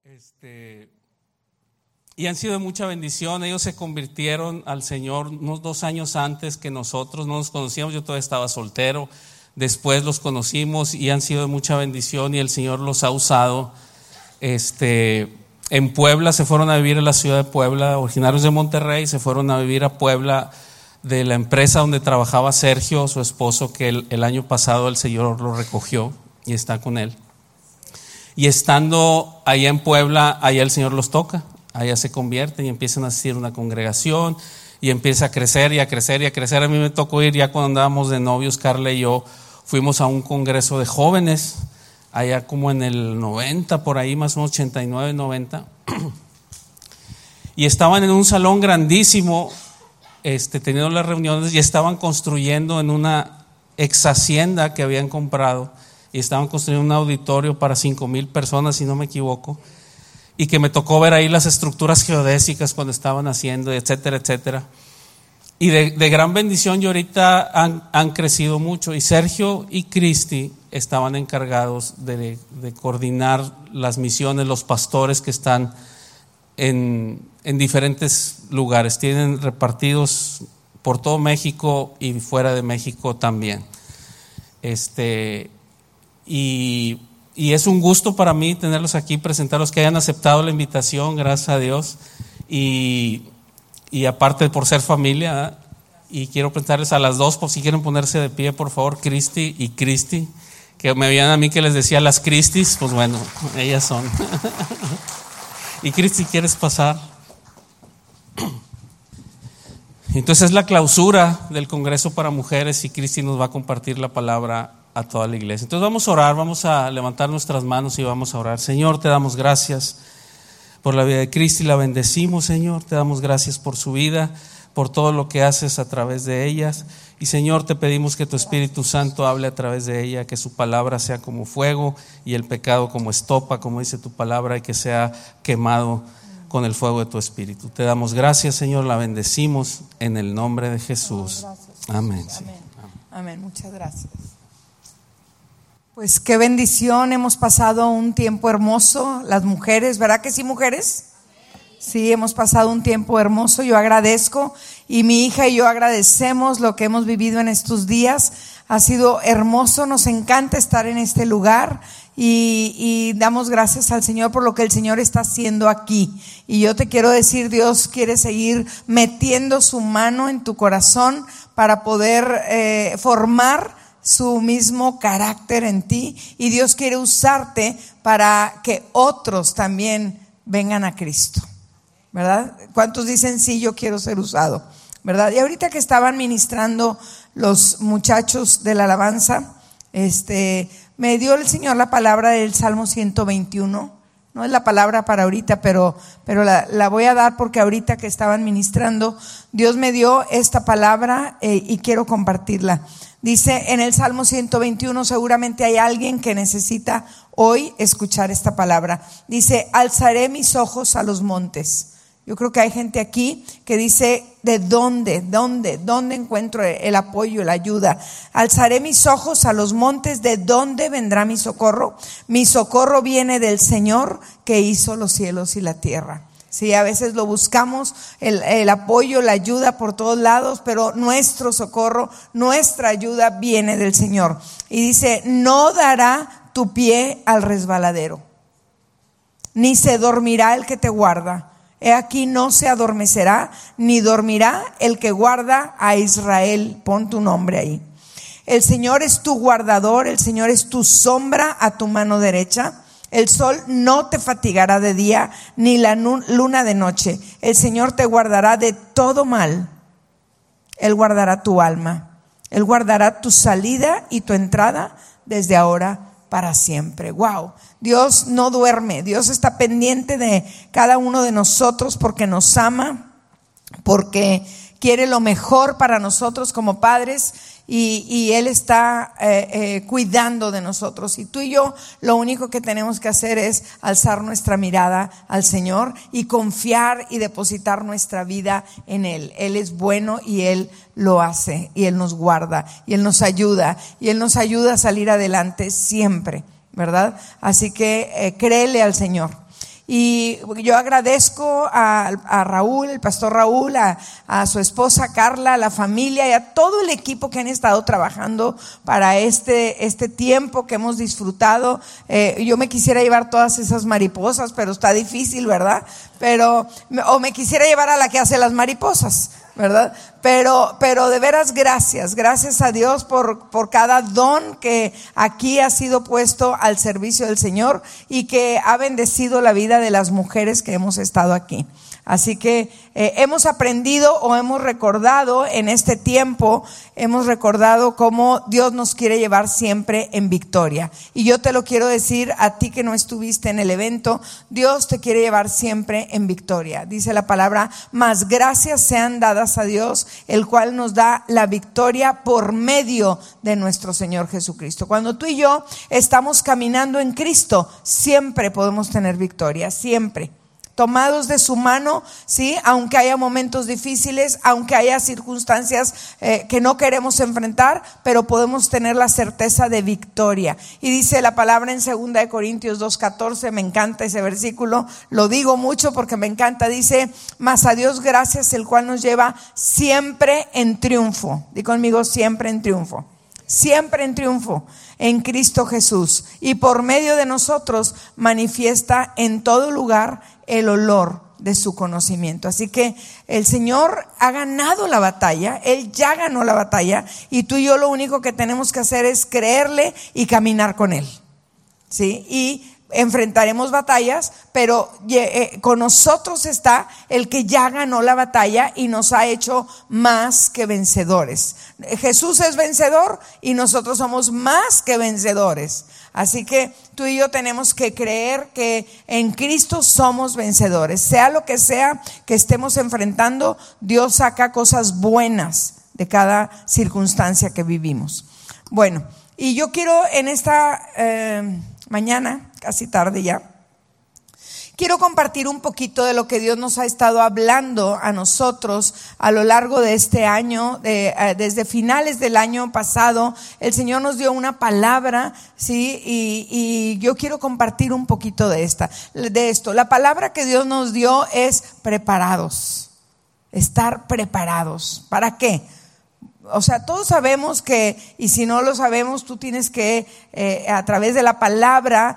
Y han sido de mucha bendición. Ellos se convirtieron al Señor unos 2 años antes que nosotros. No nos conocíamos, yo todavía estaba soltero. Después los conocimos y han sido de mucha bendición y el Señor los ha usado. En Puebla se fueron a vivir en la ciudad de Puebla, originarios de Monterrey, se fueron a vivir a Puebla de la empresa donde trabajaba Sergio, su esposo, que el año pasado el Señor lo recogió y está con él. Y estando allá en Puebla, allá el Señor los toca, allá se convierten y empiezan a asistir a una congregación y empieza a crecer y a crecer y a crecer. A mí me tocó ir ya cuando andábamos de novios, Carla y yo, fuimos a un congreso de jóvenes, allá como en el 90, por ahí más o menos 89, 90. Y estaban en un salón grandísimo, teniendo las reuniones y estaban construyendo en una ex hacienda que habían comprado. Y estaban construyendo un auditorio para 5,000 personas, si no me equivoco, y que me tocó ver ahí las estructuras geodésicas cuando estaban haciendo, etcétera, etcétera. Y de gran bendición, y ahorita han crecido mucho. Y Sergio y Cristi estaban encargados de coordinar las misiones, los pastores que están en diferentes lugares. Tienen repartidos por todo México y fuera de México también. Y es un gusto para mí tenerlos aquí, presentarlos, que hayan aceptado la invitación, gracias a Dios, y aparte por ser familia. Y quiero presentarles a las dos, por si quieren ponerse de pie, por favor, Cristi y Cristi, que me veían a mí que les decía las Cristis, pues bueno, ellas son. Y Cristi, ¿quieres pasar? Entonces es la clausura del Congreso para Mujeres y Cristi nos va a compartir la palabra a toda la iglesia. Entonces vamos a orar, vamos a levantar nuestras manos y vamos a orar. Señor, te damos gracias por la vida de Cristi, la bendecimos, Señor, te damos gracias por su vida, por todo lo que haces a través de ellas. Y Señor, te pedimos que tu Espíritu Santo hable a través de ella, que su palabra sea como fuego y el pecado como estopa, como dice tu palabra, y que sea quemado con el fuego de tu Espíritu. Te damos gracias, Señor, la bendecimos en el nombre de Jesús. Amén. Sí. Amén. Muchas gracias. Pues qué bendición, hemos pasado un tiempo hermoso, las mujeres, ¿verdad que sí, mujeres? Sí, hemos pasado un tiempo hermoso, yo agradezco y mi hija y yo agradecemos lo que hemos vivido en estos días, ha sido hermoso, nos encanta estar en este lugar y damos gracias al Señor por lo que el Señor está haciendo aquí. Y yo te quiero decir, Dios quiere seguir metiendo su mano en tu corazón para poder formar su mismo carácter en ti, y Dios quiere usarte para que otros también vengan a Cristo, ¿verdad? ¿Cuántos dicen sí, yo quiero ser usado? ¿Verdad? Y ahorita que estaban ministrando los muchachos de la alabanza, me dio el Señor la palabra del Salmo 121. No es la palabra para ahorita, pero la voy a dar porque ahorita que estaban ministrando, Dios me dio esta palabra y quiero compartirla. Dice en el Salmo 121, seguramente hay alguien que necesita hoy escuchar esta palabra. Dice, alzaré mis ojos a los montes. Yo creo que hay gente aquí que dice, ¿de dónde encuentro el apoyo, la ayuda? Alzaré mis ojos a los montes, ¿de dónde vendrá mi socorro? Mi socorro viene del Señor que hizo los cielos y la tierra. Sí, a veces lo buscamos, el apoyo, la ayuda por todos lados, pero nuestro socorro, nuestra ayuda viene del Señor. Y dice, no dará tu pie al resbaladero, ni se dormirá el que te guarda. He aquí no se adormecerá, ni dormirá el que guarda a Israel. Pon tu nombre ahí. El Señor es tu guardador, el Señor es tu sombra a tu mano derecha. El sol no te fatigará de día, ni la luna de noche. El Señor te guardará de todo mal. Él guardará tu alma. Él guardará tu salida y tu entrada desde ahora para siempre. Wow. Dios no duerme. Dios está pendiente de cada uno de nosotros porque nos ama, porque quiere lo mejor para nosotros como padres. Y Él está cuidando de nosotros. Y tú y yo lo único que tenemos que hacer es alzar nuestra mirada al Señor y confiar y depositar nuestra vida en Él. Él es bueno y Él lo hace, y Él nos guarda, y Él nos ayuda, y Él nos ayuda a salir adelante siempre, ¿verdad? Así que créele al Señor. Y yo agradezco a Raúl, el pastor Raúl, a su esposa Carla, a la familia y a todo el equipo que han estado trabajando para este tiempo que hemos disfrutado. Yo me quisiera llevar todas esas mariposas, pero está difícil, ¿verdad? O me quisiera llevar a la que hace las mariposas, ¿verdad? Pero de veras gracias a Dios por cada don que aquí ha sido puesto al servicio del Señor y que ha bendecido la vida de las mujeres que hemos estado aquí. Así que hemos aprendido o hemos recordado en este tiempo, hemos recordado cómo Dios nos quiere llevar siempre en victoria. Y yo te lo quiero decir a ti que no estuviste en el evento, Dios te quiere llevar siempre en victoria. Dice la palabra, mas gracias sean dadas a Dios, el cual nos da la victoria por medio de nuestro Señor Jesucristo. Cuando tú y yo estamos caminando en Cristo, siempre podemos tener victoria, siempre. Tomados de su mano, sí, aunque haya momentos difíciles, aunque haya circunstancias que no queremos enfrentar, pero podemos tener la certeza de victoria. Y dice la palabra en 2 Corintios 2:14, me encanta ese versículo, lo digo mucho porque me encanta, dice, mas a Dios gracias, el cual nos lleva siempre en triunfo. Di conmigo, siempre en triunfo. Siempre en triunfo en Cristo Jesús, y por medio de nosotros manifiesta en todo lugar el olor de su conocimiento. Así que el Señor ha ganado la batalla, Él ya ganó la batalla, y tú y yo lo único que tenemos que hacer es creerle y caminar con Él, ¿sí? Y enfrentaremos batallas, pero con nosotros está el que ya ganó la batalla y nos ha hecho más que vencedores. Jesús es vencedor y nosotros somos más que vencedores. Así que tú y yo tenemos que creer que en Cristo somos vencedores. Sea lo que sea que estemos enfrentando, Dios saca cosas buenas de cada circunstancia que vivimos. Bueno, y yo quiero en esta mañana, casi tarde ya, quiero compartir un poquito de lo que Dios nos ha estado hablando a nosotros a lo largo de este año. Desde finales del año pasado, el Señor nos dio una palabra, ¿sí? Y yo quiero compartir un poquito de esto. La palabra que Dios nos dio es preparados, estar preparados. ¿Para qué? O sea, todos sabemos que, y si no lo sabemos, tú tienes que, a través de la palabra,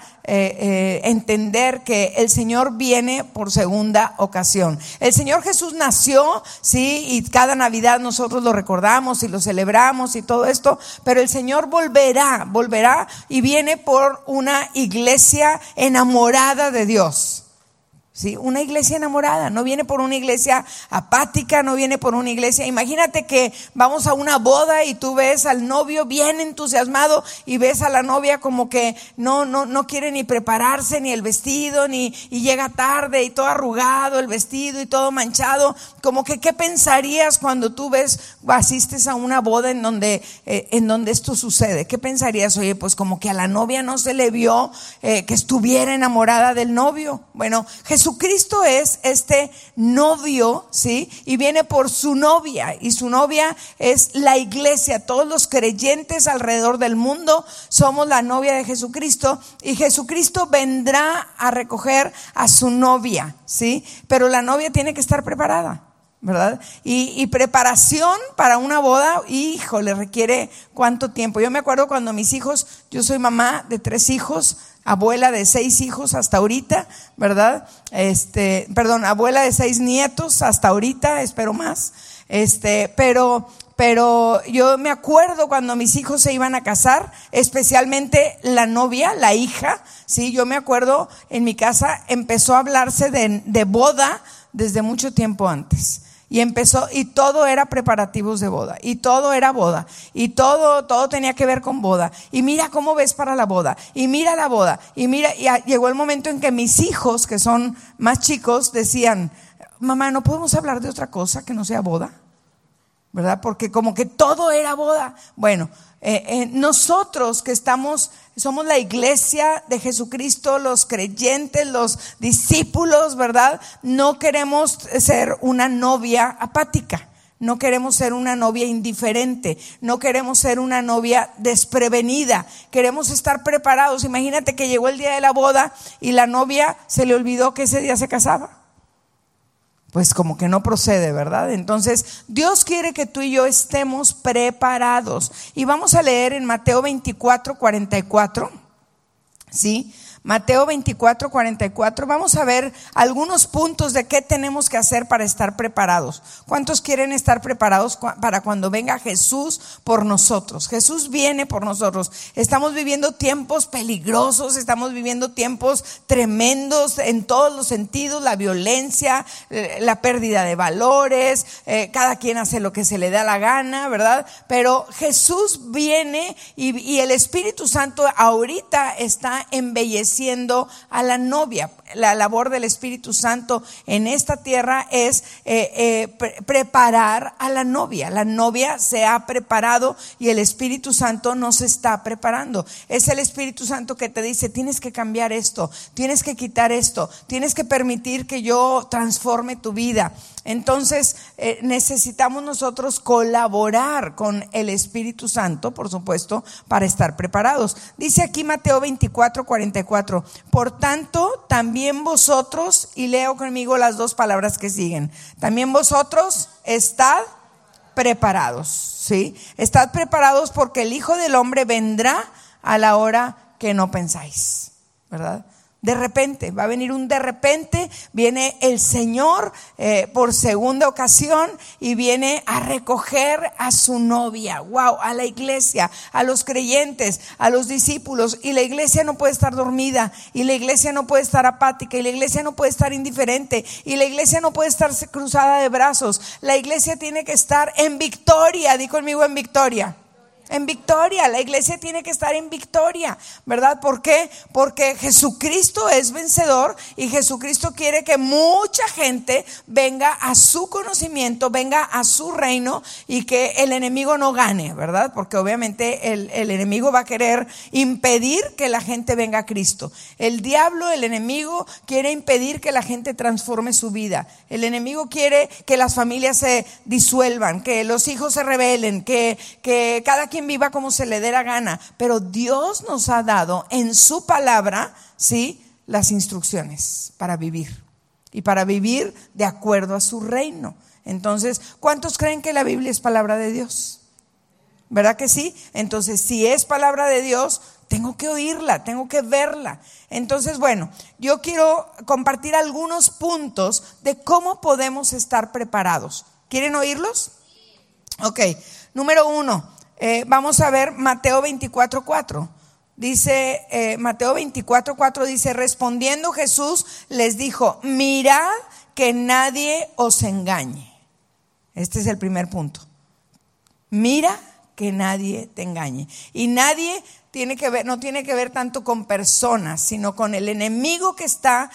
entender que el Señor viene por segunda ocasión. El Señor Jesús nació, sí, y cada Navidad nosotros lo recordamos y lo celebramos y todo esto, pero el Señor volverá y viene por una iglesia enamorada de Dios. Sí, una iglesia enamorada, no viene por una iglesia apática, no viene por una iglesia. Imagínate que vamos a una boda y tú ves al novio bien entusiasmado y ves a la novia como que no quiere ni prepararse ni el vestido, y llega tarde y todo arrugado el vestido y todo manchado. Como que ¿qué pensarías cuando tú asistes a una boda en donde esto sucede? ¿Qué pensarías? Oye, pues como que a la novia no se le vio que estuviera enamorada del novio. Bueno, Jesucristo es este novio, ¿sí? Y viene por su novia, y su novia es la iglesia. Todos los creyentes alrededor del mundo somos la novia de Jesucristo, y Jesucristo vendrá a recoger a su novia, ¿sí? Pero la novia tiene que estar preparada, ¿verdad? Y preparación para una boda, híjole, requiere cuánto tiempo. Yo me acuerdo cuando mis hijos, yo soy mamá de 3 hijos, abuela de 6 hijos hasta ahorita, ¿verdad? Abuela de 6 nietos hasta ahorita, espero más. Pero yo me acuerdo cuando mis hijos se iban a casar, especialmente la novia, la hija, sí, yo me acuerdo en mi casa empezó a hablarse de boda desde mucho tiempo antes. Y todo era preparativos de boda, y todo era boda, y todo tenía que ver con boda. Y mira cómo ves para la boda, y mira la boda, y llegó el momento en que mis hijos, que son más chicos, decían: mamá, ¿no podemos hablar de otra cosa que no sea boda? ¿Verdad? Porque como que todo era boda. Bueno, nosotros que somos la iglesia de Jesucristo, los creyentes, los discípulos, ¿verdad? No queremos ser una novia apática. No queremos ser una novia indiferente, no queremos ser una novia desprevenida, queremos estar preparados. Imagínate que llegó el día de la boda y la novia se le olvidó que ese día se casaba. Pues como que no procede, ¿verdad? Entonces Dios quiere que tú y yo estemos preparados. Y vamos a leer en Mateo 24:44, ¿sí? Mateo 24:44, vamos a ver algunos puntos de qué tenemos que hacer para estar preparados. ¿Cuántos quieren estar preparados para cuando venga Jesús por nosotros? Jesús viene por nosotros. Estamos viviendo tiempos peligrosos, estamos viviendo tiempos tremendos en todos los sentidos, la violencia, la pérdida de valores, cada quien hace lo que se le da la gana, ¿verdad? Pero Jesús viene y el Espíritu Santo ahorita está embelleciendo a la novia. La labor del Espíritu Santo en esta tierra es preparar a la novia. La novia se ha preparado y el Espíritu Santo nos está preparando. Es el Espíritu Santo que te dice: tienes que cambiar esto, tienes que quitar esto, tienes que permitir que yo transforme tu vida. Entonces necesitamos nosotros colaborar con el Espíritu Santo, por supuesto, para estar preparados. Dice aquí Mateo 24:44, por tanto también vosotros, y leo conmigo las dos palabras que siguen, también vosotros estad preparados, ¿sí? Estad preparados porque el Hijo del Hombre vendrá a la hora que no pensáis, ¿verdad? De repente, va a venir un de repente, viene el Señor por segunda ocasión y viene a recoger a su novia, wow, a la iglesia, a los creyentes, a los discípulos. Y la iglesia no puede estar dormida, y la iglesia no puede estar apática, y la iglesia no puede estar indiferente, y la iglesia no puede estar cruzada de brazos. La iglesia tiene que estar en victoria, di conmigo, en victoria. En victoria, la iglesia tiene que estar en victoria, ¿verdad? ¿Por qué? Porque Jesucristo es vencedor y Jesucristo quiere que mucha gente venga a su conocimiento, venga a su reino y que el enemigo no gane, ¿verdad? Porque obviamente el enemigo va a querer impedir que la gente venga a Cristo. El diablo, el enemigo, quiere impedir que la gente transforme su vida. El enemigo quiere que las familias se disuelvan, que los hijos se rebelen, que cada quien viva como se le dé la gana, pero Dios nos ha dado en su palabra, ¿sí?, las instrucciones para vivir y para vivir de acuerdo a su reino. Entonces, ¿cuántos creen que la Biblia es palabra de Dios? ¿Verdad que sí? Entonces, si es palabra de Dios, tengo que oírla, tengo que verla. Entonces, bueno, yo quiero compartir algunos puntos de cómo podemos estar preparados. ¿Quieren oírlos? Ok, número 1. Vamos a ver Mateo 24:4. Dice, Mateo 24:4 dice: respondiendo Jesús les dijo: mirad que nadie os engañe. Este es el primer punto. Mira que nadie te engañe. Y nadie no tiene que ver tanto con personas, sino con el enemigo que está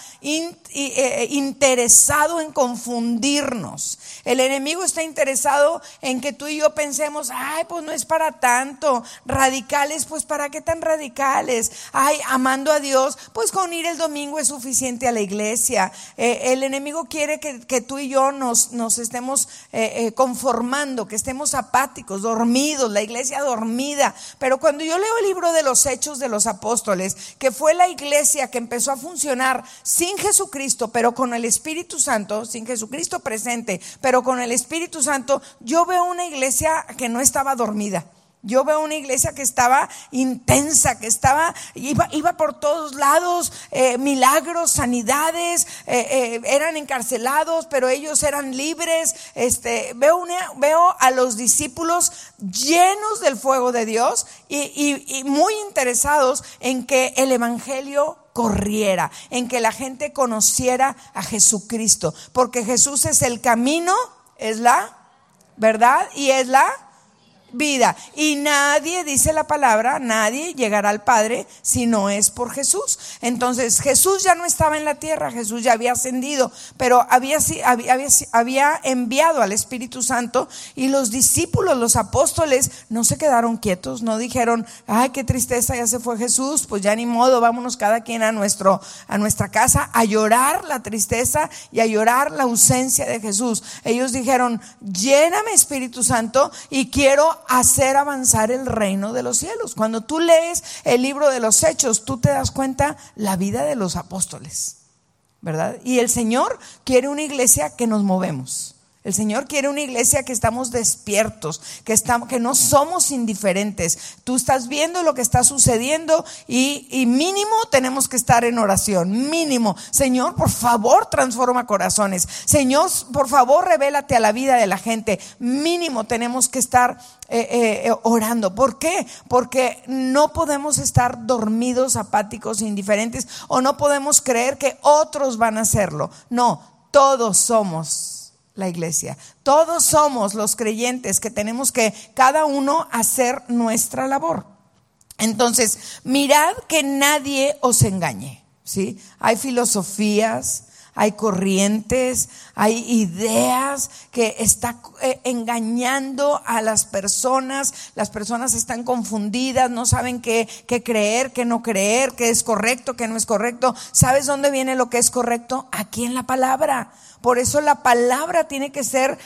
interesado en confundirnos. El enemigo está interesado en que tú y yo pensemos: ay, pues no es para tanto. Radicales, pues ¿para qué tan radicales? Ay, amando a Dios, pues con ir el domingo es suficiente a la iglesia. El enemigo quiere que tú y yo nos estemos conformando, que estemos apáticos, dormidos, la iglesia dormida. Pero cuando yo leo el libro de los Hechos de los Apóstoles, que fue la iglesia que empezó a funcionar sin Jesucristo, pero con el Espíritu Santo, sin Jesucristo presente, pero con el Espíritu Santo, yo veo una iglesia que no estaba dormida. Yo veo una iglesia que estaba intensa, que iba por todos lados, milagros, sanidades, eran encarcelados, pero ellos eran libres. Veo a los discípulos llenos del fuego de Dios y muy interesados en que el evangelio corriera, en que la gente conociera a Jesucristo, porque Jesús es el camino, es la verdad y es la vida. Y nadie, dice la palabra, nadie llegará al Padre si no es por Jesús. Entonces Jesús ya no estaba en la tierra, Jesús ya había ascendido, pero había enviado al Espíritu Santo, y los discípulos, los apóstoles, no se quedaron quietos, no dijeron, ay, qué tristeza, ya se fue Jesús, pues ya ni modo, vámonos cada quien a nuestra casa a llorar la tristeza y a llorar la ausencia de Jesús. Ellos dijeron, lléname, Espíritu Santo, y quiero hacer avanzar el reino de los cielos. Cuando tú lees el libro de los Hechos, tú te das cuenta la vida de los apóstoles, ¿verdad? Y el Señor quiere una iglesia que nos movemos. El Señor quiere una iglesia que estamos despiertos, que no somos indiferentes. Tú estás viendo lo que está sucediendo y mínimo tenemos que estar en oración, mínimo. Señor, por favor, transforma corazones. Señor, por favor, revélate a la vida de la gente. Mínimo tenemos que estar orando. ¿Por qué? Porque no podemos estar dormidos, apáticos, indiferentes, o no podemos creer que otros van a hacerlo. No, todos somos la iglesia, todos somos los creyentes que tenemos que cada uno hacer nuestra labor. Entonces, mirad que nadie os engañe, ¿sí? Hay filosofías, hay corrientes, hay ideas que están engañando a las personas están confundidas, no saben qué creer, qué no creer, qué es correcto, qué no es correcto. ¿Sabes dónde viene lo que es correcto? Aquí en la palabra. Por eso la palabra tiene que ser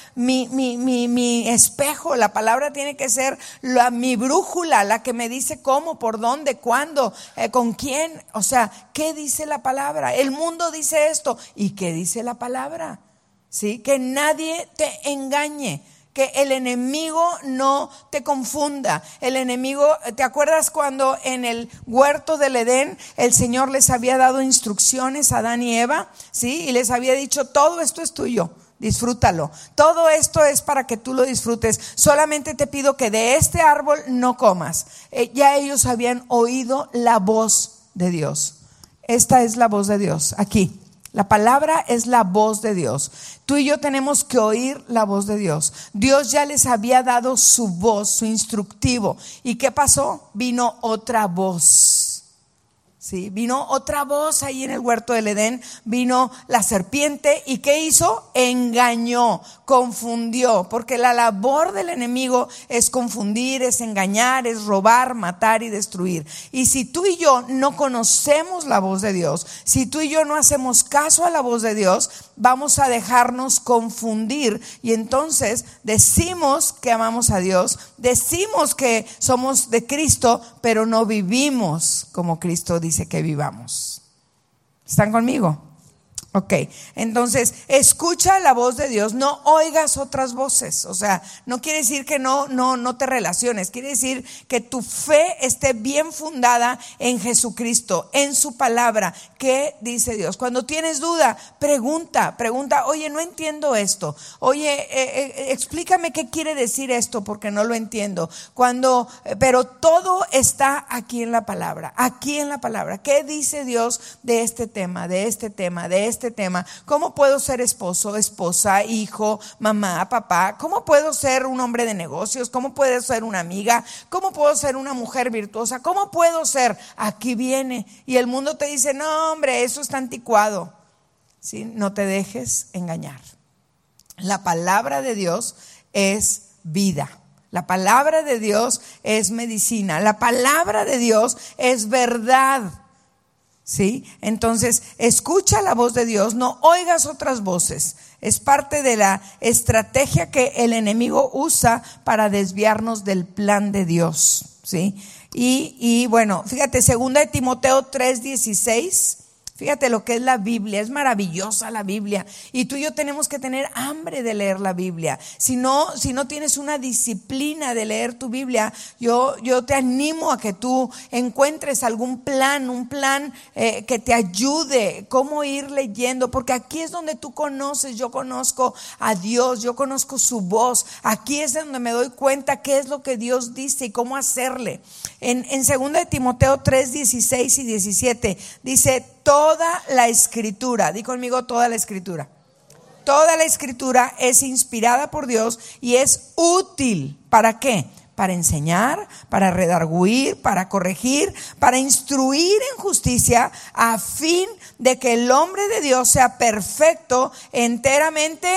mi espejo, la palabra tiene que ser mi brújula, la que me dice cómo, por dónde, cuándo, con quién. O sea, ¿qué dice la palabra? El mundo dice esto, ¿y qué dice la palabra? ¿Sí? Que nadie te engañe, que el enemigo no te confunda. El enemigo, ¿te acuerdas cuando en el huerto del Edén el Señor les había dado instrucciones a Adán y Eva? ¿Sí? Y les había dicho, todo esto es tuyo, disfrútalo. Todo esto es para que tú lo disfrutes. Solamente te pido que de este árbol no comas. Ya ellos habían oído la voz de Dios. Esta es la voz de Dios, aquí. La palabra es la voz de Dios. Tú y yo tenemos que oír la voz de Dios. Dios ya les había dado su voz, su instructivo. ¿Y qué pasó? Vino otra voz. ¿Sí? Vino otra voz ahí en el huerto del Edén. Vino la serpiente, ¿y qué hizo? Engañó, confundió, porque la labor del enemigo es confundir, es engañar, es robar, matar y destruir. Y si tú y yo no conocemos la voz de Dios, si tú y yo no hacemos caso a la voz de Dios, vamos a dejarnos confundir, y entonces decimos que amamos a Dios, decimos que somos de Cristo, pero no vivimos como Cristo dice que vivamos. ¿Están conmigo? Ok, entonces escucha la voz de Dios, no oigas otras voces. O sea, no quiere decir que no te relaciones, quiere decir que tu fe esté bien fundada en Jesucristo, en su palabra. ¿Qué dice Dios? Cuando tienes duda, pregunta, oye, no entiendo esto, oye, explícame qué quiere decir esto porque no lo entiendo. Pero todo está aquí en la palabra, ¿Qué dice Dios de este tema, de este tema? ¿Cómo puedo ser esposo, esposa, hijo, mamá, papá? ¿Cómo puedo ser un hombre de negocios? ¿Cómo puedo ser una amiga? ¿Cómo puedo ser una mujer virtuosa? ¿Cómo puedo ser? Aquí viene. Y el mundo te dice, no, hombre, eso está anticuado. ¿Sí? No te dejes engañar. La palabra de Dios es vida. La palabra de Dios es medicina. La palabra de Dios es verdad. ¿Sí? Entonces, escucha la voz de Dios, no oigas otras voces. Es parte de la estrategia que el enemigo usa para desviarnos del plan de Dios, ¿sí? Y bueno, fíjate, 2 de Timoteo 3:16. Fíjate lo que es la Biblia, es maravillosa la Biblia, y tú y yo tenemos que tener hambre de leer la Biblia. Si no tienes una disciplina de leer tu Biblia, yo te animo a que tú encuentres algún plan, un plan que te ayude, cómo ir leyendo, porque aquí es donde tú conoces, yo conozco a Dios, yo conozco su voz, aquí es donde me doy cuenta qué es lo que Dios dice y cómo hacerle. En 2 de Timoteo 3:16 y 17 dice, toda la escritura, di conmigo, toda la escritura. Toda la escritura es inspirada por Dios y es útil. ¿Para qué? para enseñar, para redarguir, para corregir, para instruir en justicia, a fin de que el hombre de Dios sea perfecto, enteramente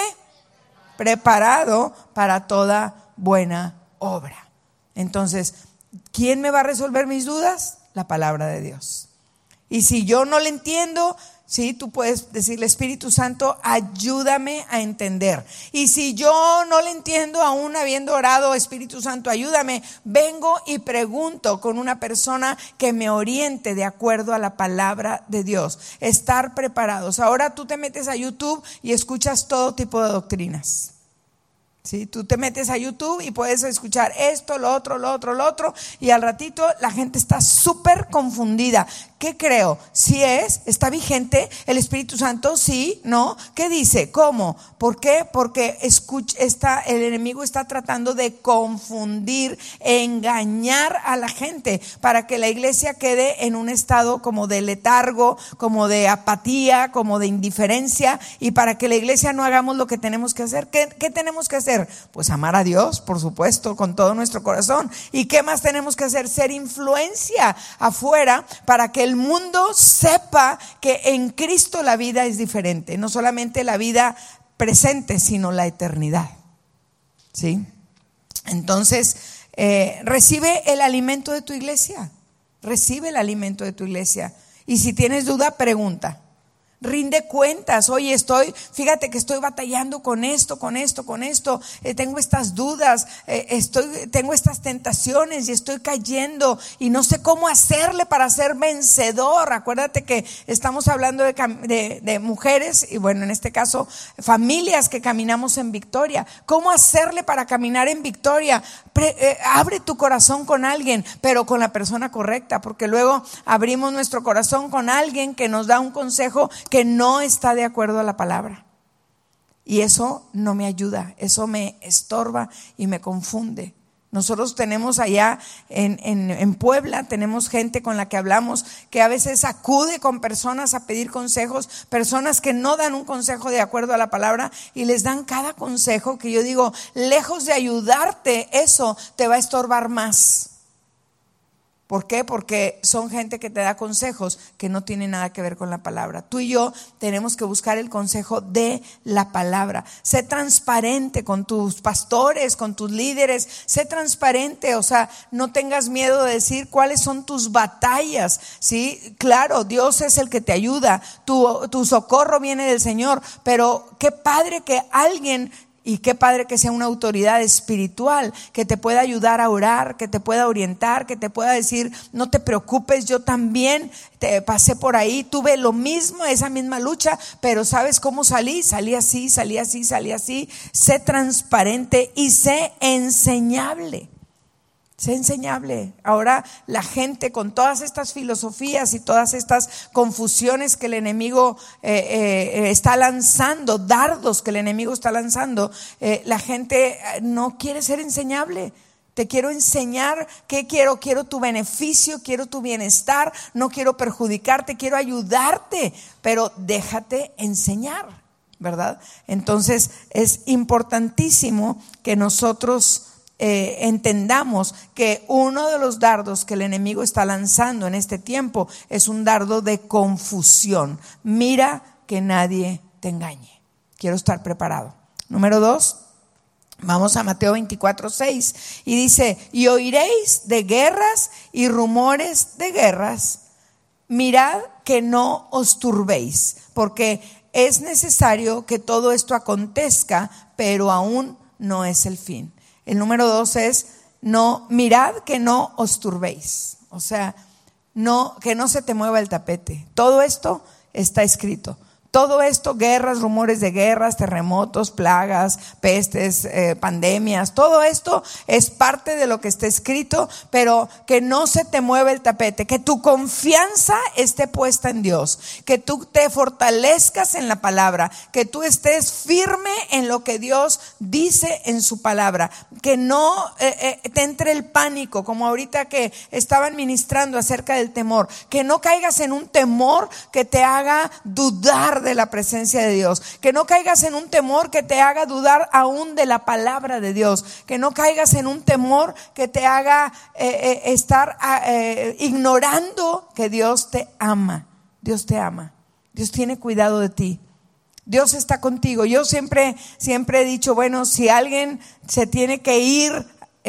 preparado para toda buena obra. Entonces, ¿quién me va a resolver mis dudas? La palabra de Dios. Y si yo no le entiendo, sí, tú puedes decirle: Espíritu Santo, ayúdame a entender. Y si yo no le entiendo, aún habiendo orado: Espíritu Santo, ayúdame, vengo y pregunto con una persona que me oriente de acuerdo a la palabra de Dios. Estar preparados. Ahora tú te metes a YouTube y escuchas todo tipo de doctrinas. ¿Sí? Tú te metes a YouTube y puedes escuchar esto, lo otro, y al ratito la gente está súper confundida. ¿Qué creo? ¿Sí está vigente el Espíritu Santo? ¿Sí? ¿No? ¿Qué dice? ¿Cómo? ¿Por qué? Porque el enemigo está tratando de confundir, engañar a la gente para que la iglesia quede en un estado como de letargo, como de apatía, como de indiferencia, y para que la iglesia no hagamos lo que tenemos que hacer. ¿Qué tenemos que hacer? Pues amar a Dios, por supuesto, con todo nuestro corazón. ¿Y qué más tenemos que hacer? Ser influencia afuera para que el mundo sepa que en Cristo la vida es diferente. No solamente la vida presente, sino la eternidad. ¿Sí? Entonces, recibe el alimento de tu iglesia. Recibe el alimento de tu iglesia. Y si tienes duda, pregunta. Rinde cuentas. Oye, fíjate que estoy batallando con esto, tengo estas dudas, tengo estas tentaciones y estoy cayendo y no sé cómo hacerle para ser vencedor. Acuérdate que estamos hablando de mujeres y, bueno, en este caso familias que caminamos en victoria. ¿Cómo hacerle para caminar en victoria? Abre tu corazón con alguien, pero con la persona correcta, porque luego abrimos nuestro corazón con alguien que nos da un consejo que no está de acuerdo a la palabra. Y eso no me ayuda, eso me estorba y me confunde. Nosotros tenemos allá en Puebla, tenemos gente con la que hablamos que a veces acude con personas a pedir consejos, personas que no dan un consejo de acuerdo a la palabra y les dan cada consejo que yo digo, lejos de ayudarte, eso te va a estorbar más. ¿Por qué? Porque son gente que te da consejos que no tienen nada que ver con la palabra. Tú y yo tenemos que buscar el consejo de la palabra. Sé transparente con tus pastores, con tus líderes. Sé transparente, o sea, no tengas miedo de decir cuáles son tus batallas. ¿Sí? Claro, Dios es el que te ayuda. Tu socorro viene del Señor. Pero qué padre que alguien... Y qué padre que sea una autoridad espiritual que te pueda ayudar a orar, que te pueda orientar, que te pueda decir: no te preocupes, yo también te pasé por ahí, tuve lo mismo, esa misma lucha, pero ¿sabes cómo salí? Salí así. Sé transparente y sé enseñable. Sé enseñable. Ahora la gente, con todas estas filosofías y todas estas confusiones que el enemigo está lanzando, dardos que el enemigo está lanzando, la gente no quiere ser enseñable. Te quiero enseñar. ¿Qué quiero? Quiero tu beneficio, quiero tu bienestar, no quiero perjudicarte, quiero ayudarte, pero déjate enseñar, ¿verdad? Entonces es importantísimo que nosotros entendamos que uno de los dardos que el enemigo está lanzando en este tiempo es un dardo de confusión. Mira que nadie te engañe. Quiero estar preparado. Número 2, vamos a Mateo 24:6 y dice: y oiréis de guerras y rumores de guerras. Mirad que no os turbéis, porque es necesario que todo esto acontezca, pero aún no es el fin. El número 2 es: mirad que no os turbéis. O sea, que no se te mueva el tapete. Todo esto está escrito. Todo esto, guerras, rumores de guerras, terremotos, plagas, pestes, pandemias, todo esto es parte de lo que está escrito, pero que no se te mueva el tapete, que tu confianza esté puesta en Dios, que tú te fortalezcas en la palabra, que tú estés firme en lo que Dios dice en su palabra, que no te entre el pánico, como ahorita que estaban ministrando acerca del temor, que no caigas en un temor que te haga dudar de la presencia de Dios, que no caigas en un temor que te haga dudar aún de la palabra de Dios, que no caigas en un temor que te haga estar ignorando que Dios te ama. Dios te ama, Dios tiene cuidado de ti, Dios está contigo. Yo siempre he dicho, bueno, si alguien se tiene que ir,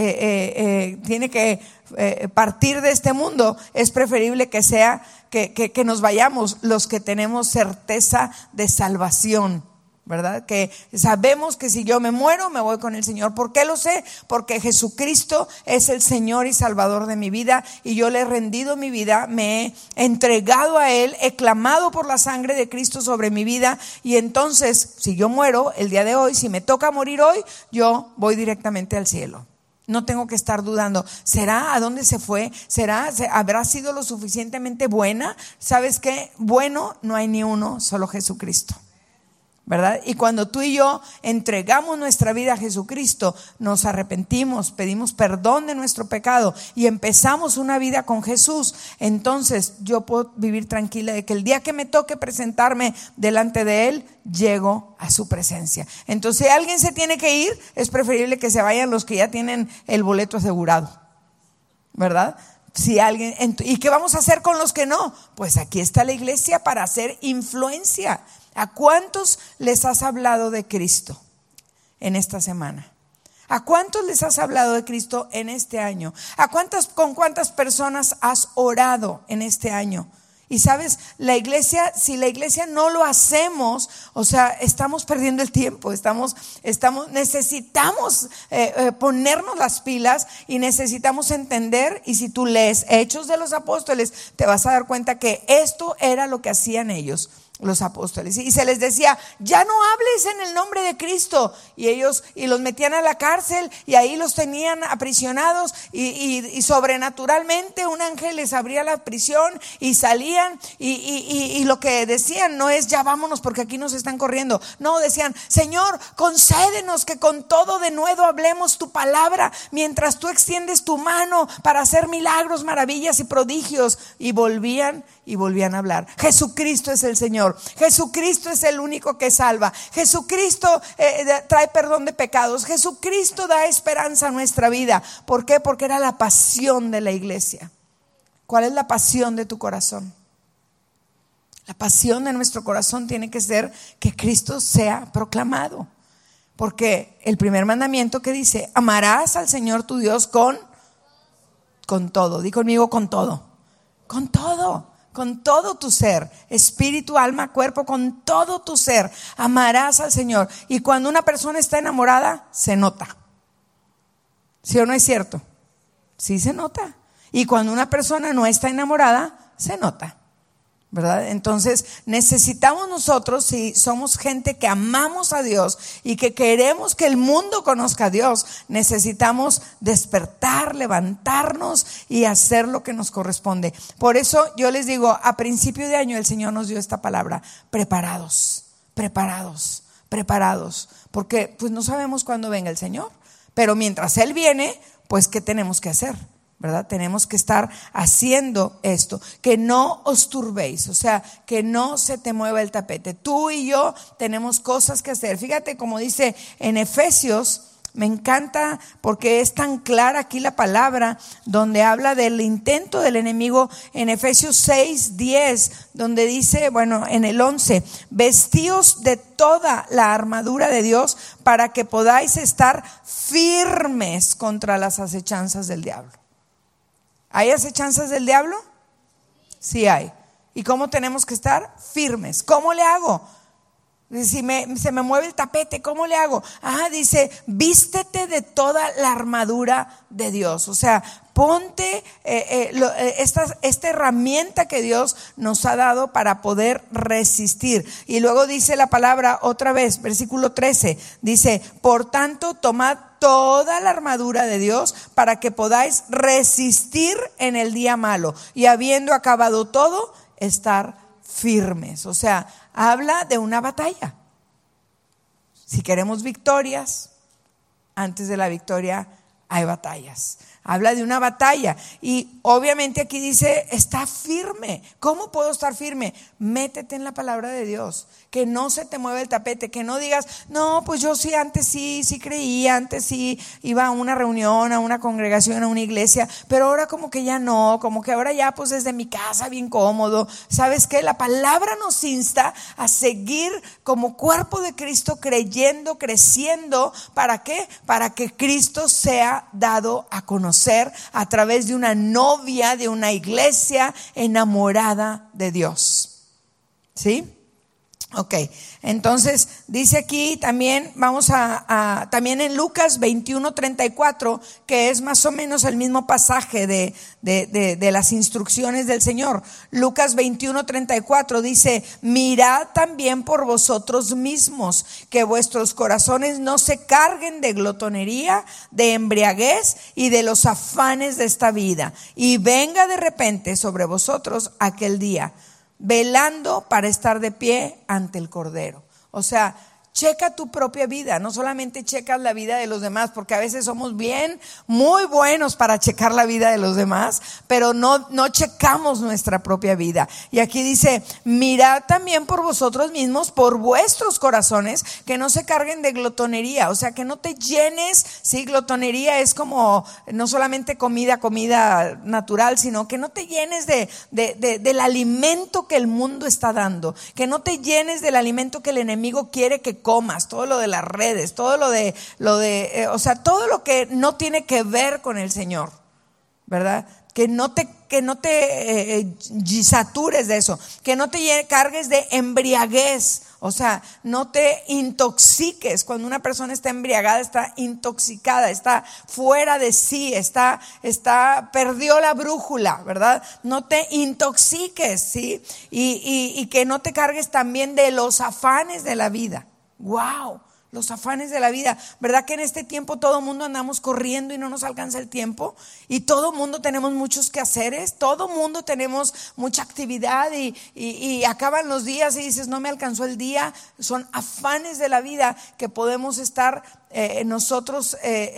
tiene que partir de este mundo, es preferible que sea que nos vayamos los que tenemos certeza de salvación, ¿verdad? Que sabemos que si yo me muero, me voy con el Señor. ¿Por qué lo sé? Porque Jesucristo es el Señor y Salvador de mi vida, y yo le he rendido mi vida, me he entregado a Él, he clamado por la sangre de Cristo sobre mi vida, y entonces si yo muero el día de hoy, si me toca morir hoy, yo voy directamente al cielo. No tengo que estar dudando, ¿será? ¿A dónde se fue? ¿Habrá sido lo suficientemente buena? ¿Sabes qué? Bueno, no hay ni uno, solo Jesucristo, ¿verdad? Y cuando tú y yo entregamos nuestra vida a Jesucristo, nos arrepentimos, pedimos perdón de nuestro pecado y empezamos una vida con Jesús, entonces yo puedo vivir tranquila de que el día que me toque presentarme delante de Él, llego a su presencia. Entonces, si alguien se tiene que ir, es preferible que se vayan los que ya tienen el boleto asegurado, ¿verdad? Si alguien, ¿y qué vamos a hacer con los que no? Pues aquí está la iglesia para hacer influencia. ¿A cuántos les has hablado de Cristo en esta semana? ¿A cuántos les has hablado de Cristo en este año? ¿Con cuántas personas has orado en este año? Y sabes, la iglesia, si la iglesia no lo hacemos, o sea, estamos perdiendo el tiempo, necesitamos ponernos las pilas y necesitamos entender. Y si tú lees Hechos de los Apóstoles, te vas a dar cuenta que esto era lo que hacían ellos, los apóstoles, y se les decía, ya no hables en el nombre de Cristo, y los metían a la cárcel, y ahí los tenían aprisionados, y sobrenaturalmente un ángel les abría la prisión y salían, y lo que decían no es ya vámonos porque aquí nos están corriendo, no, decían, Señor, concédenos que con todo denuedo hablemos tu palabra mientras tú extiendes tu mano para hacer milagros, maravillas y prodigios, y volvían a hablar. Jesucristo es el Señor, Jesucristo es el único que salva, Jesucristo trae perdón de pecados, Jesucristo da esperanza a nuestra vida. ¿Por qué? Porque era la pasión de la iglesia. ¿Cuál es la pasión de tu corazón? La pasión de nuestro corazón tiene que ser que Cristo sea proclamado, porque el primer mandamiento que dice, amarás al Señor tu Dios con todo. Di conmigo, con todo tu ser, espíritu, alma, cuerpo, con todo tu ser, amarás al Señor. Y cuando una persona está enamorada, se nota. ¿Sí o no es cierto? Sí se nota. Y cuando una persona no está enamorada, se nota, ¿verdad? Entonces necesitamos nosotros, si somos gente que amamos a Dios y que queremos que el mundo conozca a Dios, necesitamos despertar, levantarnos y hacer lo que nos corresponde. Por eso yo les digo, a principio de año el Señor nos dio esta palabra: preparados, porque pues no sabemos cuándo venga el Señor, pero mientras Él viene, pues ¿qué tenemos que hacer? ¿Verdad? Tenemos que estar haciendo esto, que no os turbéis, o sea, que no se te mueva el tapete. Tú y yo tenemos cosas que hacer. Fíjate como dice en Efesios, me encanta porque es tan clara aquí la palabra, donde habla del intento del enemigo en Efesios 6:10, donde dice, bueno, en el 11, vestíos de toda la armadura de Dios para que podáis estar firmes contra las acechanzas del diablo. ¿Hay acechanzas del diablo? Sí hay. ¿Y cómo tenemos que estar? Firmes. ¿Cómo le hago? Si se me mueve el tapete, ¿cómo le hago? Dice, vístete de toda la armadura de Dios. O sea, ponte esta herramienta que Dios nos ha dado para poder resistir. Y luego dice la palabra otra vez, versículo 13, dice, por tanto, tomad toda la armadura de Dios para que podáis resistir en el día malo, y habiendo acabado todo, estar firmes. O sea, habla de una batalla. Si queremos victorias, antes de la victoria hay batallas. Habla de una batalla y obviamente aquí dice, está firme. ¿Cómo puedo estar firme? Métete en la palabra de Dios, que no se te mueva el tapete, que no digas, no, pues yo sí, antes sí creía, antes sí iba a una reunión, a una congregación, a una iglesia, pero ahora como que ya no, como que ahora ya pues desde mi casa bien cómodo. ¿Sabes qué? La palabra nos insta a seguir como cuerpo de Cristo, creyendo, creciendo. ¿Para qué? Para que Cristo sea dado a conocer a través de una novia, de una iglesia enamorada de Dios. ¿Sí? Ok, entonces dice aquí también, vamos también en Lucas 21:34, que es más o menos el mismo pasaje de las instrucciones del Señor. Lucas 21:34 dice, mirad también por vosotros mismos, que vuestros corazones no se carguen de glotonería, de embriaguez y de los afanes de esta vida, y venga de repente sobre vosotros aquel día, velando para estar de pie ante el Cordero. O sea, checa tu propia vida, no solamente checas la vida de los demás, porque a veces somos muy buenos para checar la vida de los demás, pero no checamos nuestra propia vida. Y aquí dice, mirad también por vosotros mismos, por vuestros corazones, que no se carguen de glotonería, o sea, que no te llenes. Sí, glotonería es como no solamente comida natural, sino que no te llenes del alimento que el mundo está dando, que no te llenes del alimento que el enemigo quiere que comas, todo lo de las redes, todo o sea, todo lo que no tiene que ver con el Señor, ¿verdad? Que no te satures de eso, que no te cargues de embriaguez, o sea, no te intoxiques. Cuando una persona está embriagada, está intoxicada, está fuera de sí, perdió la brújula, ¿verdad? No te intoxiques, ¿sí? Y que no te cargues también de los afanes de la vida. Wow, los afanes de la vida. ¿Verdad que en este tiempo todo mundo andamos corriendo y no nos alcanza el tiempo? Y todo mundo tenemos muchos quehaceres, todo mundo tenemos mucha actividad y acaban los días y dices, no me alcanzó el día. Son afanes de la vida que podemos estar nosotros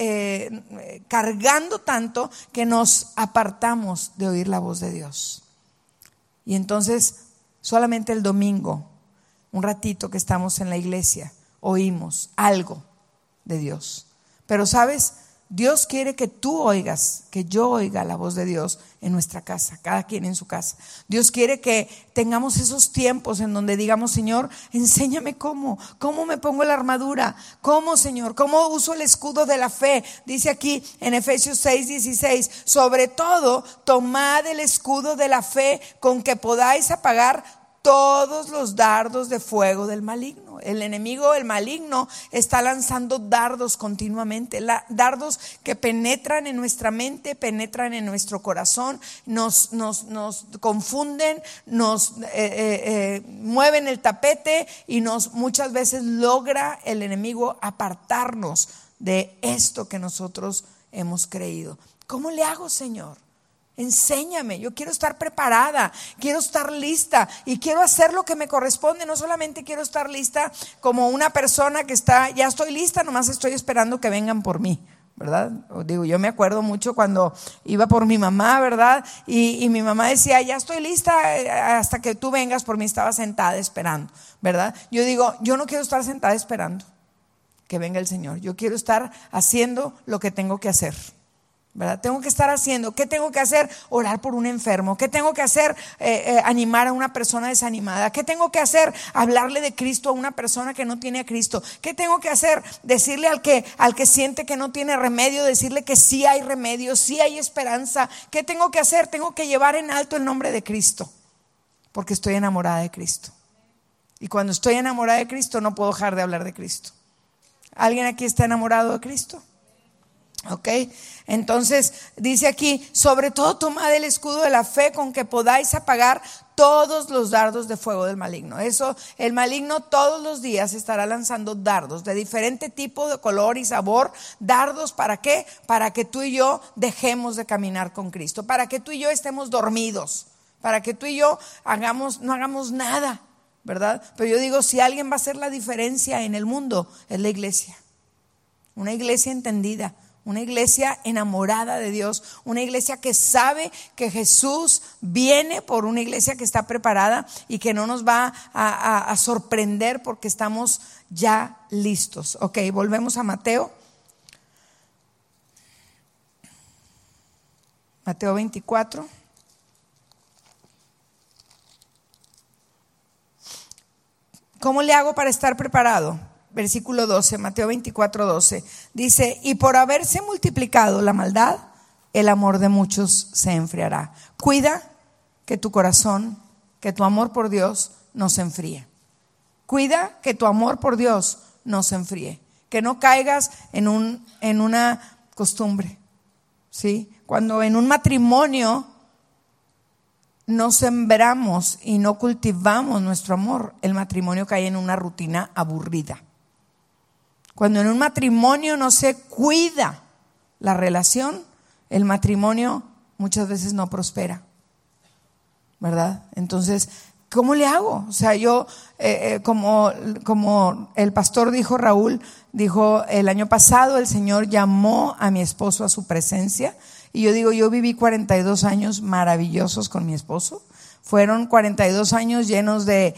cargando tanto que nos apartamos de oír la voz de Dios. Y entonces solamente el domingo, un ratito que estamos en la iglesia, oímos algo de Dios. Pero sabes, Dios quiere que tú oigas, que yo oiga la voz de Dios en nuestra casa, cada quien en su casa. Dios quiere que tengamos esos tiempos en donde digamos, Señor, enséñame cómo me pongo la armadura, cómo, Señor, cómo uso el escudo de la fe. Dice aquí en Efesios 6:16, sobre todo tomad el escudo de la fe con que podáis apagar todos los dardos de fuego del maligno. El enemigo, el maligno, está lanzando dardos continuamente, dardos que penetran en nuestra mente, penetran en nuestro corazón, nos confunden, nos mueven el tapete y muchas veces logra el enemigo apartarnos de esto que nosotros hemos creído. ¿Cómo le hago, Señor? Enséñame, yo quiero estar preparada, quiero estar lista y quiero hacer lo que me corresponde. No solamente quiero estar lista como una persona que ya estoy lista, nomás estoy esperando que vengan por mí, ¿verdad? Digo, yo me acuerdo mucho cuando iba por mi mamá, ¿verdad? Y mi mamá decía, ya estoy lista hasta que tú vengas por mí. Estaba sentada esperando, ¿verdad? Yo digo, yo no quiero estar sentada esperando que venga el Señor. Yo quiero estar haciendo lo que tengo que hacer, ¿verdad? Tengo que estar haciendo. ¿Qué tengo que hacer? Orar por un enfermo. ¿Qué tengo que hacer? Animar a una persona desanimada. ¿Qué tengo que hacer? Hablarle de Cristo a una persona que no tiene a Cristo. ¿Qué tengo que hacer? Decirle al que siente que no tiene remedio, decirle que sí hay remedio, sí hay esperanza. ¿Qué tengo que hacer? Tengo que llevar en alto el nombre de Cristo, porque estoy enamorada de Cristo. Y cuando estoy enamorada de Cristo no puedo dejar de hablar de Cristo. ¿Alguien aquí está enamorado de Cristo? Ok, entonces dice aquí, sobre todo tomad el escudo de la fe con que podáis apagar todos los dardos de fuego del maligno. Eso, el maligno todos los días estará lanzando dardos de diferente tipo, de color y sabor. Dardos, ¿para qué? Para que tú y yo dejemos de caminar con Cristo, para que tú y yo estemos dormidos, para que tú y yo no hagamos nada, ¿verdad? Pero yo digo, si alguien va a hacer la diferencia en el mundo, es la iglesia. Una iglesia entendida, una iglesia enamorada de Dios, una iglesia que sabe que Jesús viene, por una iglesia que está preparada y que no nos va a sorprender porque estamos ya listos. Ok, volvemos a Mateo. Mateo 24. ¿Cómo le hago para estar preparado? Versículo 12, Mateo 24, 12. Dice, y por haberse multiplicado la maldad, el amor de muchos se enfriará. Cuida que tu corazón, que tu amor por Dios no se enfríe. Cuida que tu amor por Dios no se enfríe. Que no caigas en una costumbre. ¿Sí? Cuando en un matrimonio no sembramos y no cultivamos nuestro amor, el matrimonio cae en una rutina aburrida. Cuando en un matrimonio no se cuida la relación, el matrimonio muchas veces no prospera, ¿verdad? Entonces, ¿cómo le hago? O sea, yo, como el pastor dijo, Raúl, dijo el año pasado, el Señor llamó a mi esposo a su presencia. Y yo digo, yo viví 42 años maravillosos con mi esposo. Fueron 42 años llenos de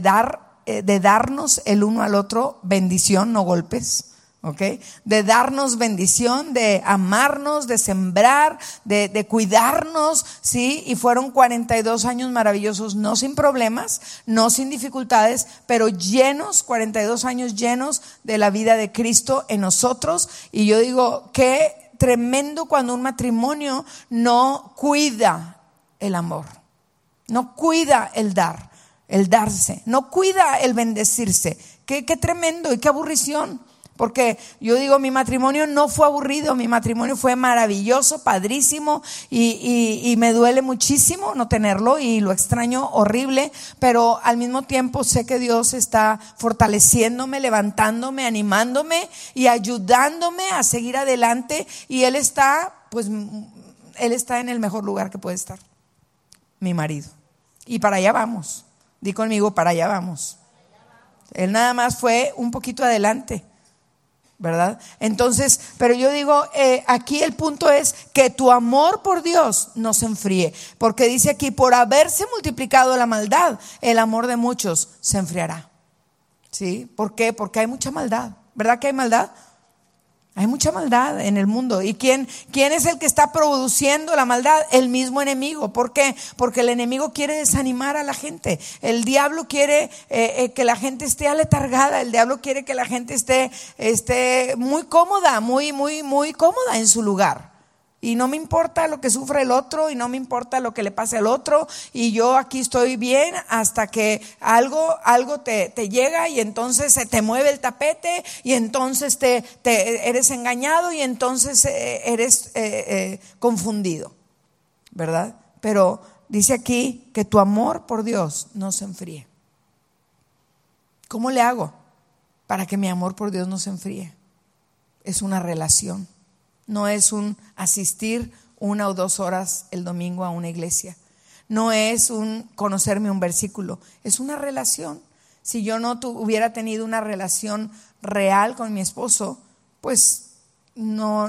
darnos el uno al otro bendición, no golpes. ¿Okay? De darnos bendición, de amarnos, de sembrar, de cuidarnos, ¿sí? Y fueron 42 años maravillosos, no sin problemas, no sin dificultades, pero 42 años llenos de la vida de Cristo en nosotros. Y yo digo, qué tremendo cuando un matrimonio no cuida el amor, no cuida el dar, el darse, no cuida el bendecirse. Qué tremendo y qué aburrición. Porque yo digo, mi matrimonio no fue aburrido, mi matrimonio fue maravilloso, padrísimo y me duele muchísimo no tenerlo y lo extraño horrible, pero al mismo tiempo sé que Dios está fortaleciéndome, levantándome, animándome y ayudándome a seguir adelante, y Él está en el mejor lugar que puede estar, mi marido, y para allá vamos. Di conmigo, para allá vamos. Él nada más fue un poquito adelante, ¿verdad? Entonces, pero yo digo, aquí el punto es que tu amor por Dios no se enfríe, porque dice aquí, por haberse multiplicado la maldad, el amor de muchos se enfriará. ¿Sí? ¿Por qué? Porque hay mucha maldad. ¿Verdad que hay maldad? Hay mucha maldad en el mundo. ¿Y quién es el que está produciendo la maldad? El mismo enemigo. ¿Por qué? Porque el enemigo quiere desanimar a la gente. El diablo quiere que la gente esté aletargada. El diablo quiere que la gente esté muy cómoda, muy cómoda en su lugar. Y no me importa lo que sufra el otro, y no me importa lo que le pase al otro, y yo aquí estoy bien hasta que algo te llega, y entonces se te mueve el tapete, y entonces te eres engañado, y entonces eres confundido, ¿verdad? Pero dice aquí que tu amor por Dios no se enfríe. ¿Cómo le hago para que mi amor por Dios no se enfríe? Es una relación. No es un asistir 1 o 2 horas el domingo a una iglesia. No es un conocerme un versículo. Es una relación. Si yo no hubiera tenido una relación real con mi esposo, pues no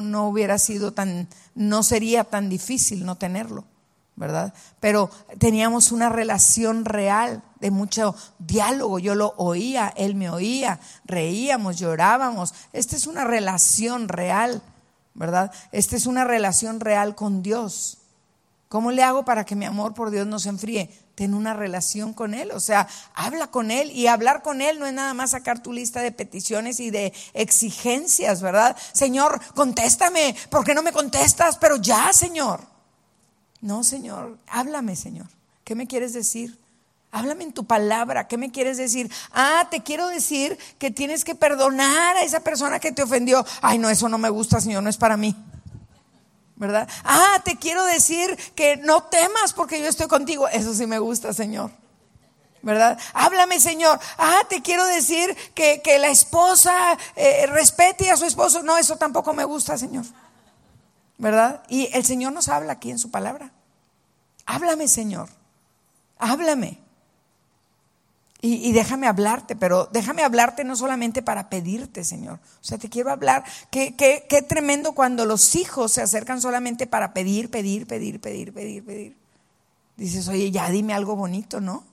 sería tan difícil no tenerlo, ¿verdad? Pero teníamos una relación real de mucho diálogo. Yo lo oía, él me oía, reíamos, llorábamos. Esta es una relación real, ¿verdad? Esta es una relación real con Dios. ¿Cómo le hago para que mi amor por Dios no se enfríe? Ten una relación con Él, o sea, habla con Él. Y hablar con Él no es nada más sacar tu lista de peticiones y de exigencias, ¿verdad? Señor, contéstame, ¿por qué no me contestas? Pero ya, Señor. No, Señor, háblame, Señor. ¿Qué me quieres decir? Háblame en tu palabra. ¿Qué me quieres decir? Te quiero decir que tienes que perdonar a esa persona que te ofendió. Ay, no, eso no me gusta, Señor, no es para mí, ¿verdad? Te quiero decir que no temas porque yo estoy contigo. Eso sí me gusta, Señor, ¿verdad? Háblame, Señor. Te quiero decir que la esposa respete a su esposo. No, eso tampoco me gusta, Señor, ¿verdad? Y el Señor nos habla aquí en su palabra. Háblame, Señor, háblame. Y déjame hablarte, pero déjame hablarte no solamente para pedirte, Señor. O sea, te quiero hablar. Qué tremendo cuando los hijos se acercan solamente para pedir. Dices, oye, ya dime algo bonito, ¿no?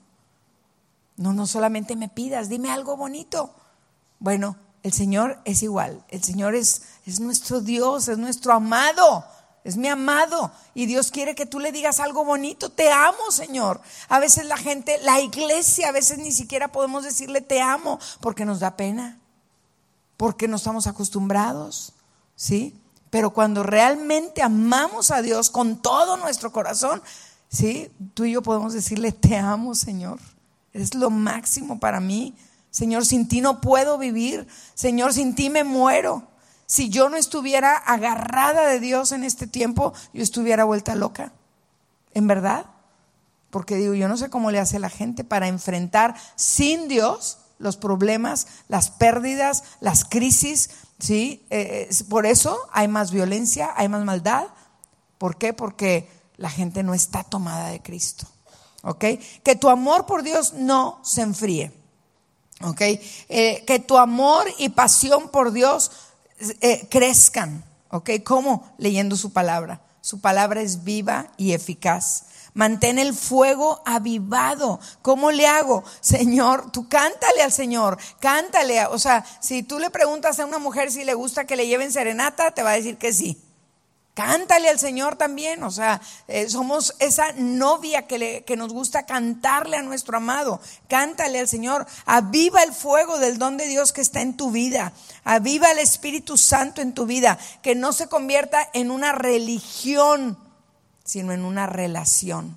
No solamente me pidas, dime algo bonito. Bueno, el Señor es igual. El Señor es nuestro Dios, es nuestro amado. Es mi amado y Dios quiere que tú le digas algo bonito. Te amo, Señor. A veces la gente, la iglesia, a veces ni siquiera podemos decirle te amo porque nos da pena, porque no estamos acostumbrados, ¿sí? Pero cuando realmente amamos a Dios con todo nuestro corazón, ¿sí? Tú y yo podemos decirle te amo, Señor. Es lo máximo para mí. Señor, sin ti no puedo vivir. Señor, sin ti me muero. Si yo no estuviera agarrada de Dios en este tiempo, yo estuviera vuelta loca. ¿En verdad? Porque digo, yo no sé cómo le hace la gente para enfrentar sin Dios los problemas, las pérdidas, las crisis, ¿sí? Por eso hay más violencia, hay más maldad. ¿Por qué? Porque la gente no está tomada de Cristo. ¿Ok? Que tu amor por Dios no se enfríe. ¿Ok? Que tu amor y pasión por Dios crezcan, ¿ok? ¿Cómo? Leyendo su palabra. Su palabra es viva y eficaz. Mantén el fuego avivado. ¿Cómo le hago? Señor, tú cántale al Señor, cántale. O sea, si tú le preguntas a una mujer si le gusta que le lleven serenata, te va a decir que sí. Cántale al Señor también, o sea, somos esa novia que nos gusta cantarle a nuestro amado. Cántale al Señor, aviva el fuego del don de Dios que está en tu vida, aviva el Espíritu Santo en tu vida, que no se convierta en una religión, sino en una relación,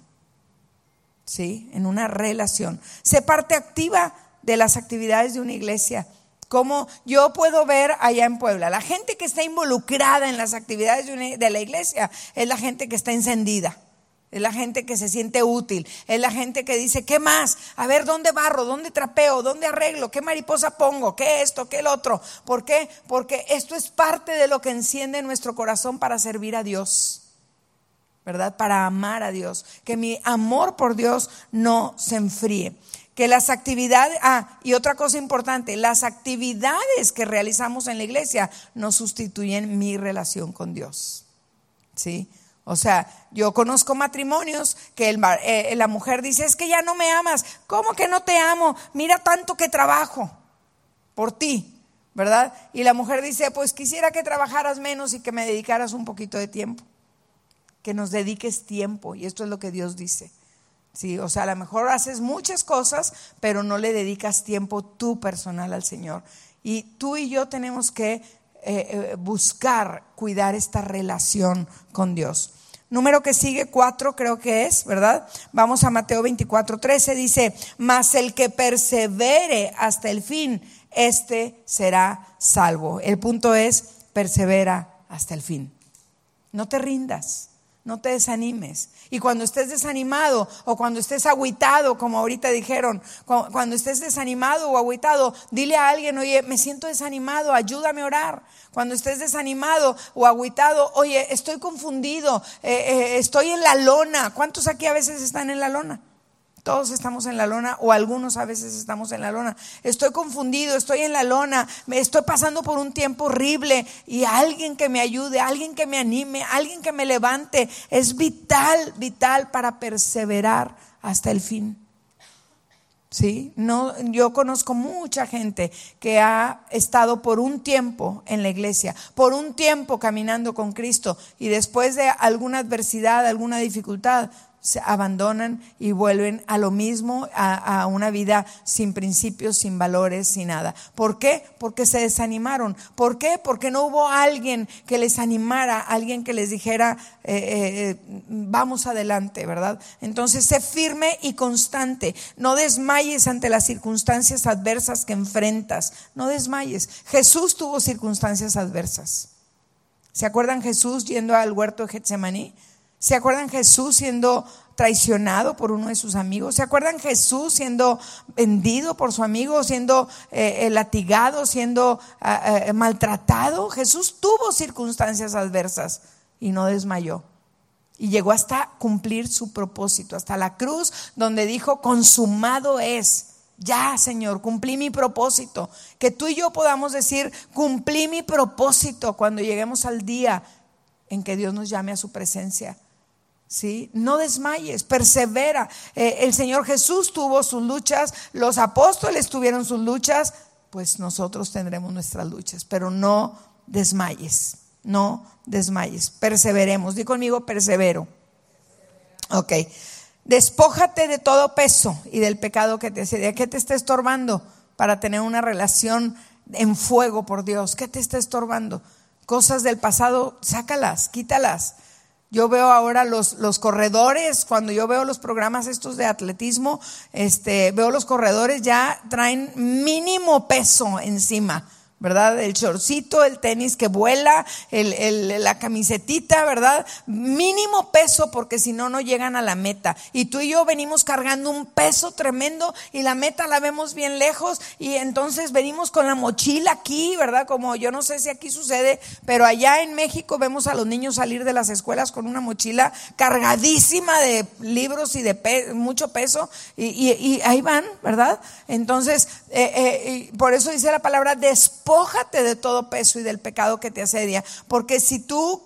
¿sí? En una relación. Sé parte activa de las actividades de una iglesia. Como yo puedo ver allá en Puebla, la gente que está involucrada en las actividades de la iglesia es la gente que está encendida, es la gente que se siente útil, es la gente que dice, ¿qué más? A ver, ¿dónde barro? ¿Dónde trapeo? ¿Dónde arreglo? ¿Qué mariposa pongo? ¿Qué esto? ¿Qué el otro? ¿Por qué? Porque esto es parte de lo que enciende nuestro corazón para servir a Dios, ¿verdad? Para amar a Dios, que mi amor por Dios no se enfríe. Que las actividades, y otra cosa importante, las actividades que realizamos en la iglesia no sustituyen mi relación con Dios, ¿sí? O sea, yo conozco matrimonios que la mujer dice, es que ya no me amas. ¿Cómo que no te amo? Mira tanto que trabajo por ti, ¿verdad? Y la mujer dice, pues quisiera que trabajaras menos y que me dedicaras un poquito de tiempo, que nos dediques tiempo, y esto es lo que Dios dice. Sí, o sea, a lo mejor haces muchas cosas, pero no le dedicas tiempo tú personal al Señor. Y tú y yo tenemos que buscar cuidar esta relación con Dios. Número que sigue, 4 creo que es, ¿verdad? Vamos a Mateo 24:13, dice, mas el que persevere hasta el fin, este será salvo. El punto es, persevera hasta el fin. No te rindas. No te desanimes. Y cuando estés desanimado o cuando estés agüitado, como ahorita dijeron, cuando estés desanimado o agüitado, dile a alguien, oye, me siento desanimado, ayúdame a orar. Cuando estés desanimado o agüitado, oye, estoy confundido, estoy en la lona. ¿Cuántos aquí a veces están en la lona? Todos estamos en la lona, o algunos a veces estamos en la lona. Estoy confundido, estoy en la lona, me estoy pasando por un tiempo horrible, y alguien que me ayude, alguien que me anime, alguien que me levante. Es vital para perseverar hasta el fin. ¿Sí? No, yo conozco mucha gente que ha estado por un tiempo en la iglesia, por un tiempo caminando con Cristo, y después de alguna adversidad, alguna dificultad, se abandonan y vuelven a lo mismo, a una vida sin principios, sin valores, sin nada. ¿Por qué? Porque se desanimaron. ¿Por qué? Porque no hubo alguien que les animara, alguien que les dijera, vamos adelante, ¿verdad? Entonces, sé firme y constante. No desmayes ante las circunstancias adversas que enfrentas. No desmayes. Jesús tuvo circunstancias adversas. ¿Se acuerdan Jesús yendo al huerto de Getsemaní? ¿Se acuerdan Jesús siendo traicionado por uno de sus amigos? ¿Se acuerdan Jesús siendo vendido por su amigo, siendo latigado, siendo maltratado? Jesús tuvo circunstancias adversas y no desmayó. Y llegó hasta cumplir su propósito, hasta la cruz donde dijo, consumado es. ya, Señor, cumplí mi propósito. Que tú y yo podamos decir, cumplí mi propósito cuando lleguemos al día en que Dios nos llame a su presencia. ¿Sí? No desmayes, persevera. El Señor Jesús tuvo sus luchas, los apóstoles tuvieron sus luchas, pues nosotros tendremos nuestras luchas, pero no desmayes, no desmayes, perseveremos. Di conmigo, persevero. Ok. Despójate de todo peso y del pecado que te asedia. ¿Qué te está estorbando para tener una relación en fuego por Dios? ¿Qué te está estorbando? Cosas del pasado, sácalas, quítalas. Yo veo ahora los corredores, cuando yo veo los programas estos de atletismo, veo los corredores ya traen mínimo peso encima, ¿verdad? El shortcito, el tenis que vuela, la camisetita, ¿verdad? Mínimo peso, porque si no, no llegan a la meta. Y tú y yo venimos cargando un peso tremendo y la meta la vemos bien lejos, y entonces venimos con la mochila aquí, ¿verdad? Como yo no sé si aquí sucede, pero allá en México vemos a los niños salir de las escuelas con una mochila cargadísima de libros y de mucho peso, y ahí van, ¿verdad? Entonces, por eso dice la palabra, despójate de todo peso y del pecado que te asedia, porque si tú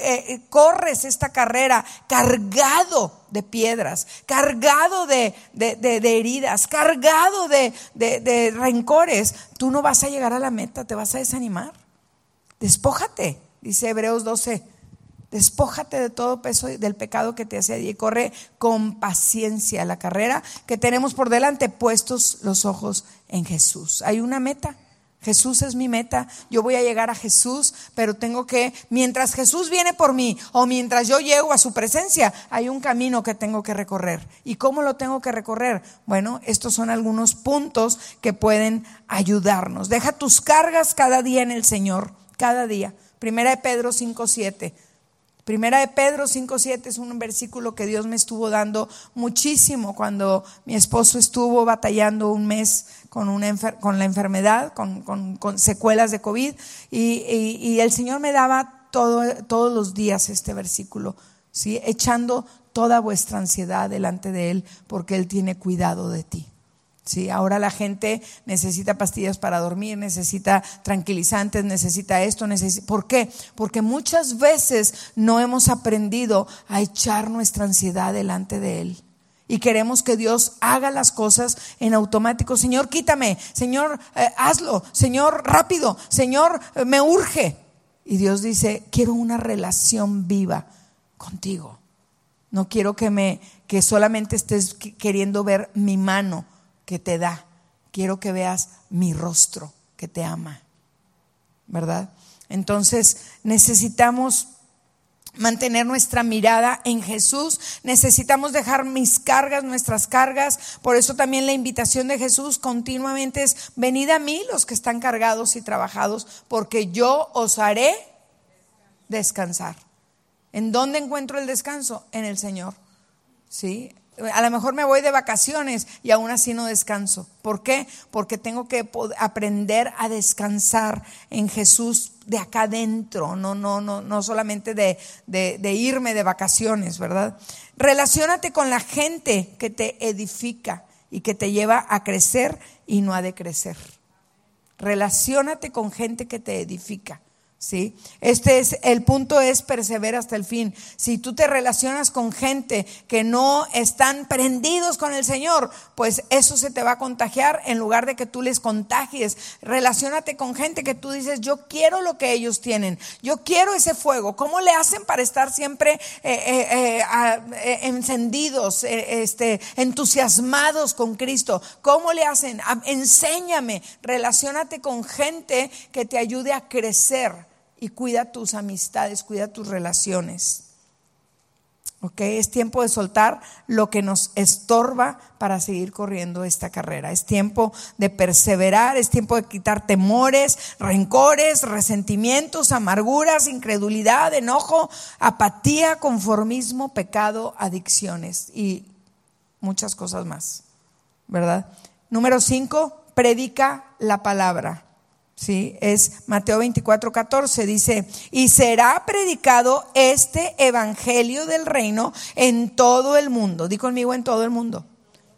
corres esta carrera cargado de piedras, cargado de heridas, cargado de rencores, tú no vas a llegar a la meta, te vas a desanimar. Despójate, dice Hebreos 12. Despójate de todo peso y del pecado que te asedia y corre con paciencia la carrera que tenemos por delante, puestos los ojos en Jesús. Hay una meta. Jesús es mi meta, yo voy a llegar a Jesús, pero tengo que, mientras Jesús viene por mí o mientras yo llego a su presencia, hay un camino que tengo que recorrer. ¿Y cómo lo tengo que recorrer? Bueno, estos son algunos puntos que pueden ayudarnos. Deja tus cargas cada día en el Señor, cada día. Primera de Pedro 5:7. Primera de Pedro 5:7 es un versículo que Dios me estuvo dando muchísimo cuando mi esposo estuvo batallando un mes con la enfermedad, con secuelas de COVID, y el Señor me daba todos los días este versículo, ¿sí? Echando toda vuestra ansiedad delante de Él, porque Él tiene cuidado de ti. Sí, ahora la gente necesita pastillas para dormir, necesita tranquilizantes, necesita esto, ¿por qué? Porque muchas veces no hemos aprendido a echar nuestra ansiedad delante de Él. Y queremos que Dios haga las cosas en automático. Señor, quítame. Señor, hazlo. Señor, rápido. Señor, me urge. Y Dios dice, quiero una relación viva contigo. No quiero que solamente estés queriendo ver mi mano que te da. Quiero que veas mi rostro que te ama, ¿verdad? Entonces necesitamos mantener nuestra mirada en Jesús, necesitamos dejar nuestras cargas. Por eso también la invitación de Jesús continuamente es: venid a mí los que están cargados y trabajados, porque yo os haré descansar. ¿En dónde encuentro el descanso? En el Señor, ¿sí? A lo mejor me voy de vacaciones y aún así no descanso. ¿Por qué? Porque tengo que aprender a descansar en Jesús de acá adentro, no solamente de irme de vacaciones, ¿verdad? Relaciónate con la gente que te edifica y que te lleva a crecer y no a decrecer. Relaciónate con gente que te edifica. ¿Sí? El punto es persevera hasta el fin. Si tú te relacionas con gente que no están prendidos con el Señor, pues eso se te va a contagiar en lugar de que tú les contagies. Relaciónate con gente que tú dices: yo quiero lo que ellos tienen, yo quiero ese fuego. ¿Cómo le hacen para estar siempre encendidos, entusiasmados con Cristo? ¿Cómo le hacen? Enséñame. Relaciónate con gente que te ayude a crecer. Y cuida tus amistades, cuida tus relaciones. ¿Ok? Es tiempo de soltar lo que nos estorba para seguir corriendo esta carrera. Es tiempo de perseverar, es tiempo de quitar temores, rencores, resentimientos, amarguras, incredulidad, enojo, apatía, conformismo, pecado, adicciones y muchas cosas más, ¿verdad? Número 5, predica la palabra. Sí, es Mateo 24:14, dice: y será predicado este evangelio del reino en todo el mundo. Di conmigo, en todo el mundo.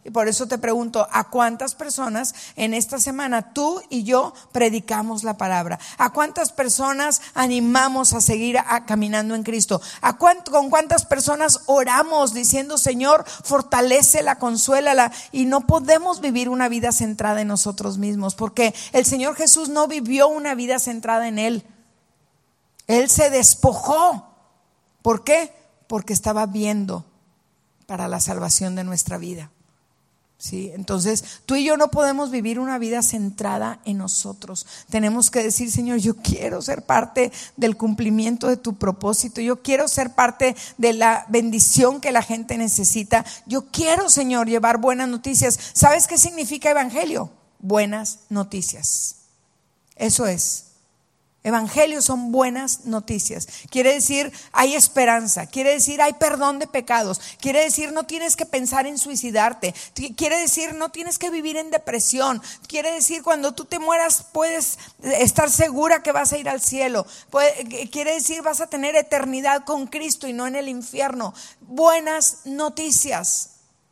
Y por eso te pregunto, ¿a cuántas personas en esta semana tú y yo predicamos la palabra? ¿A cuántas personas animamos a seguir caminando en Cristo? ¿Con cuántas personas oramos diciendo, Señor, fortalécela, consuélala? Y no podemos vivir una vida centrada en nosotros mismos, porque el Señor Jesús no vivió una vida centrada en Él. Él se despojó. ¿Por qué? Porque estaba viendo para la salvación de nuestra vida. ¿Sí? Entonces tú y yo no podemos vivir una vida centrada en nosotros. Tenemos que decir, Señor, yo quiero ser parte del cumplimiento de tu propósito. Yo quiero ser parte de la bendición que la gente necesita. Yo quiero, Señor, llevar buenas noticias. ¿Sabes qué significa evangelio? Buenas noticias. Eso es. Evangelio son buenas noticias. Quiere decir hay esperanza, quiere decir hay perdón de pecados, quiere decir no tienes que pensar en suicidarte, quiere decir no tienes que vivir en depresión, quiere decir cuando tú te mueras puedes estar segura que vas a ir al cielo, quiere decir vas a tener eternidad con Cristo y no en el infierno. Buenas noticias.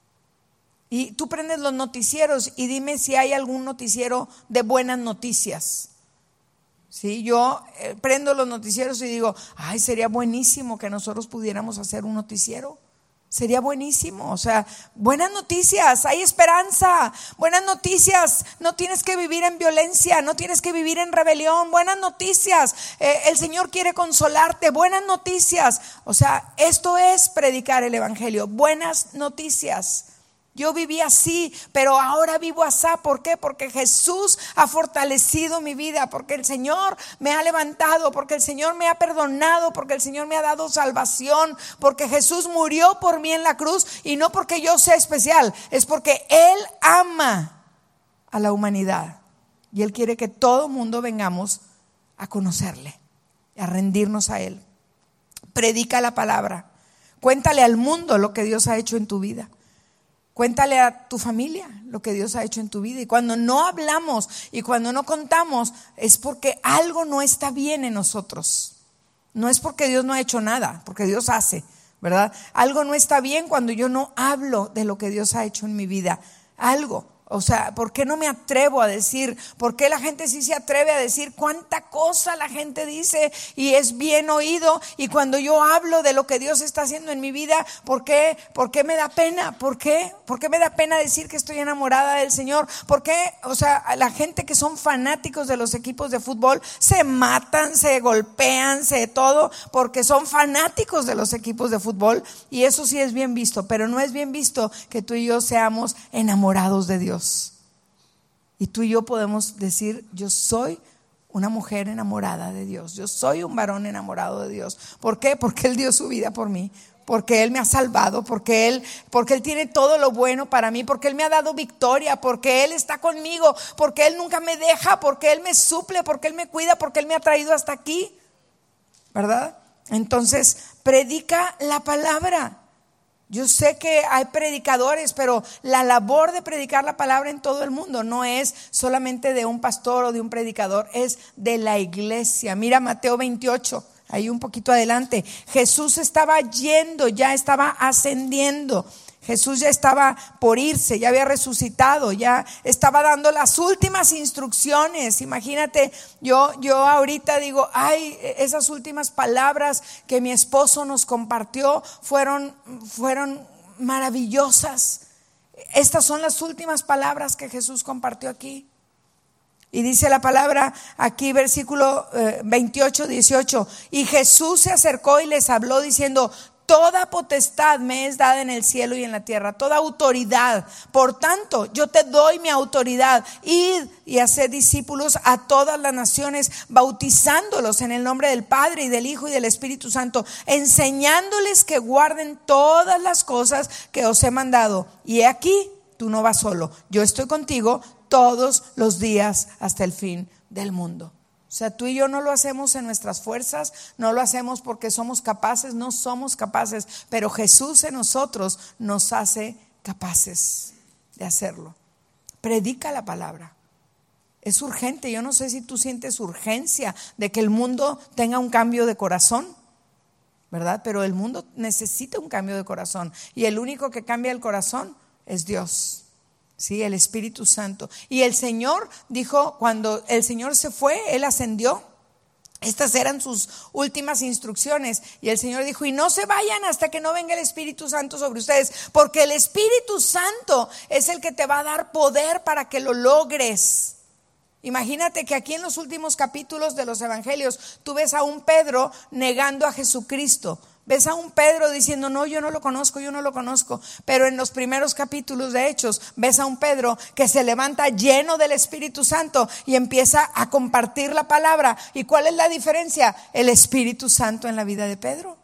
Y tú prendes los noticieros y dime si hay algún noticiero de buenas noticias. Sí, yo prendo los noticieros y digo, ay, sería buenísimo que nosotros pudiéramos hacer un noticiero. Sería buenísimo, o sea, buenas noticias, hay esperanza, buenas noticias, no tienes que vivir en violencia, no tienes que vivir en rebelión, buenas noticias, el Señor quiere consolarte, buenas noticias. O sea, esto es predicar el evangelio, buenas noticias. Yo viví así, pero ahora vivo así. ¿Por qué? Porque Jesús ha fortalecido mi vida, porque el Señor me ha levantado, porque el Señor me ha perdonado, porque el Señor me ha dado salvación, porque Jesús murió por mí en la cruz y no porque yo sea especial, es porque Él ama a la humanidad y Él quiere que todo mundo vengamos a conocerle, a rendirnos a Él. Predica la palabra, cuéntale al mundo lo que Dios ha hecho en tu vida. Cuéntale a tu familia lo que Dios ha hecho en tu vida. Y cuando no hablamos y cuando no contamos es porque algo no está bien en nosotros. No es porque Dios no ha hecho nada, porque Dios hace, ¿verdad? Algo no está bien cuando yo no hablo de lo que Dios ha hecho en mi vida. Algo. O sea, ¿por qué no me atrevo a decir? ¿Por qué la gente sí se atreve a decir cuánta cosa la gente dice y es bien oído? Y cuando yo hablo de lo que Dios está haciendo en mi vida, ¿por qué me da pena? ¿Por qué me da pena decir que estoy enamorada del Señor? ¿Por qué? O sea, la gente que son fanáticos de los equipos de fútbol se matan, se golpean, se todo, porque son fanáticos de los equipos de fútbol. Y eso sí es bien visto, pero no es bien visto que tú y yo seamos enamorados de Dios. Y tú y yo podemos decir, yo soy una mujer enamorada de Dios, yo soy un varón enamorado de Dios. ¿Por qué? Porque Él dio su vida por mí, porque Él me ha salvado, porque Él tiene todo lo bueno para mí, porque Él me ha dado victoria, porque Él está conmigo, porque Él nunca me deja, porque Él me suple, porque Él me cuida, porque Él me ha traído hasta aquí, ¿verdad? Entonces, predica la palabra. Yo sé que hay predicadores, pero la labor de predicar la palabra en todo el mundo no es solamente de un pastor o de un predicador, es de la iglesia. Mira Mateo 28, ahí un poquito adelante. Jesús estaba yendo, ya estaba ascendiendo. Jesús ya estaba por irse, ya había resucitado, ya estaba dando las últimas instrucciones. Imagínate, yo ahorita digo, ay, esas últimas palabras que mi esposo nos compartió fueron maravillosas. Estas son las últimas palabras que Jesús compartió aquí. Y dice la palabra aquí, versículo 28, 18. Y Jesús se acercó y les habló diciendo: toda potestad me es dada en el cielo y en la tierra, toda autoridad. Por tanto, yo te doy mi autoridad. Id y haced discípulos a todas las naciones, bautizándolos en el nombre del Padre y del Hijo y del Espíritu Santo, enseñándoles que guarden todas las cosas que os he mandado. Y he aquí, tú no vas solo, yo estoy contigo todos los días hasta el fin del mundo. O sea, tú y yo no lo hacemos en nuestras fuerzas, no lo hacemos porque somos capaces, no somos capaces, pero Jesús en nosotros nos hace capaces de hacerlo. Predica la palabra. Es urgente, yo no sé si tú sientes urgencia de que el mundo tenga un cambio de corazón, ¿verdad? Pero el mundo necesita un cambio de corazón y el único que cambia el corazón es Dios. Sí, el Espíritu Santo. Y el Señor dijo, cuando el Señor se fue, Él ascendió. Estas eran sus últimas instrucciones. Y el Señor dijo, y no se vayan hasta que no venga el Espíritu Santo sobre ustedes, porque el Espíritu Santo es el que te va a dar poder para que lo logres. Imagínate que aquí en los últimos capítulos de los evangelios tú ves a un Pedro negando a Jesucristo. Ves a un Pedro diciendo, no, yo no lo conozco. Pero en los primeros capítulos de Hechos ves a un Pedro que se levanta lleno del Espíritu Santo y empieza a compartir la palabra. ¿Y cuál es la diferencia? El Espíritu Santo en la vida de Pedro.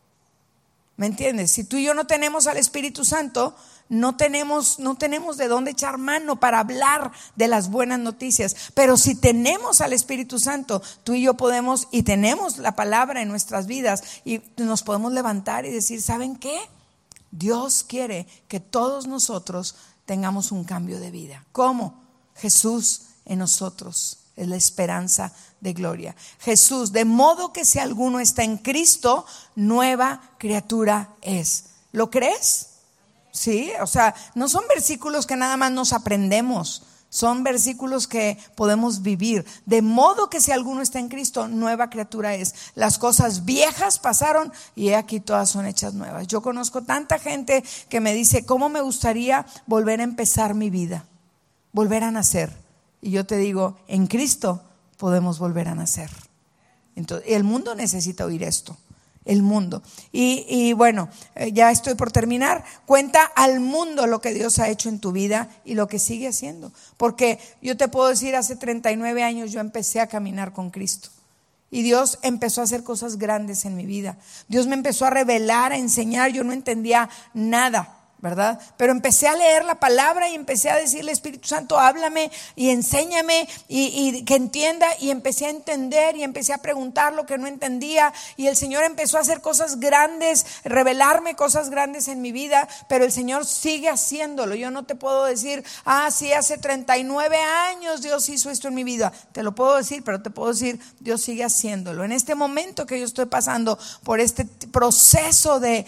¿Me entiendes? Si tú y yo no tenemos al Espíritu Santo, no tenemos de dónde echar mano para hablar de las buenas noticias. Pero si tenemos al Espíritu Santo, tú y yo podemos, y tenemos la palabra en nuestras vidas, y nos podemos levantar y decir, ¿saben qué? Dios quiere que todos nosotros tengamos un cambio de vida. ¿Cómo? Jesús en nosotros es la esperanza de gloria. Jesús, de modo que si alguno está en Cristo, nueva criatura es. ¿Lo crees? Sí, o sea, no son versículos que nada más nos aprendemos, son versículos que podemos vivir. De modo que si alguno está en Cristo, nueva criatura es. Las cosas viejas pasaron y he aquí todas son hechas nuevas. Yo conozco tanta gente que me dice, ¿cómo me gustaría volver a empezar mi vida? Volver a nacer. Y yo te digo, en Cristo podemos volver a nacer. Entonces, el mundo necesita oír esto. El mundo. Y bueno, ya estoy por terminar. Cuenta al mundo lo que Dios ha hecho en tu vida y lo que sigue haciendo. Porque yo te puedo decir, hace 39 años yo empecé a caminar con Cristo. Y Dios empezó a hacer cosas grandes en mi vida. Dios me empezó a revelar, a enseñar. Yo no entendía nada, ¿verdad? Pero empecé a leer la palabra y empecé a decirle, Espíritu Santo, háblame y enséñame y que entienda. Y empecé a entender y empecé a preguntar lo que no entendía. Y el Señor empezó a hacer cosas grandes, revelarme cosas grandes en mi vida. Pero el Señor sigue haciéndolo. Yo no te puedo decir, sí, hace 39 años Dios hizo esto en mi vida. Te lo puedo decir, pero te puedo decir, Dios sigue haciéndolo. En este momento que yo estoy pasando por este proceso de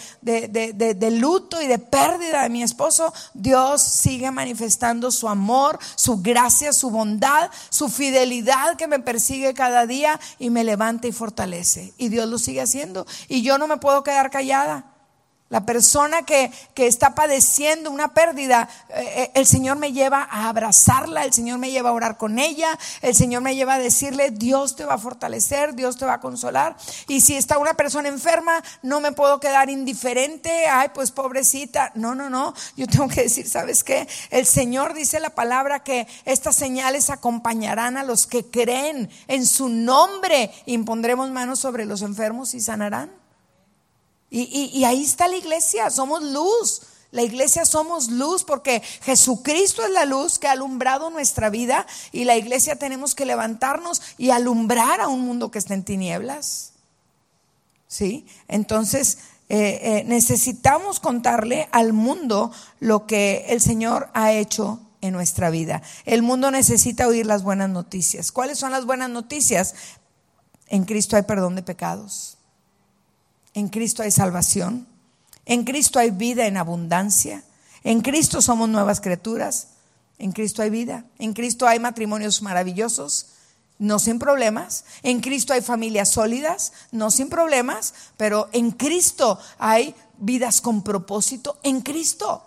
luto y de pérdida de mi esposo, Dios sigue manifestando su amor, su gracia, su bondad, su fidelidad que me persigue cada día y me levanta y fortalece. Y Dios lo sigue haciendo. Y yo no me puedo quedar callada. La persona que está padeciendo una pérdida, el Señor me lleva a abrazarla, el Señor me lleva a orar con ella, el Señor me lleva a decirle, Dios te va a fortalecer, Dios te va a consolar. Y si está una persona enferma, no me puedo quedar indiferente, ay, pues pobrecita. No, yo tengo que decir, ¿sabes qué? El Señor dice la palabra que estas señales acompañarán a los que creen en su nombre. Impondremos manos sobre los enfermos y sanarán. Y ahí está la iglesia, somos luz. La iglesia somos luz porque Jesucristo es la luz que ha alumbrado nuestra vida. Y la iglesia tenemos que levantarnos y alumbrar a un mundo que está en tinieblas. ¿Sí? Entonces necesitamos contarle al mundo lo que el Señor ha hecho en nuestra vida. El mundo necesita oír las buenas noticias. ¿Cuáles son las buenas noticias? En Cristo hay perdón de pecados. En Cristo hay salvación. En Cristo hay vida en abundancia. En Cristo somos nuevas criaturas. En Cristo hay vida. En Cristo hay matrimonios maravillosos, no sin problemas. En Cristo hay familias sólidas, no sin problemas. Pero en Cristo hay vidas con propósito. En Cristo.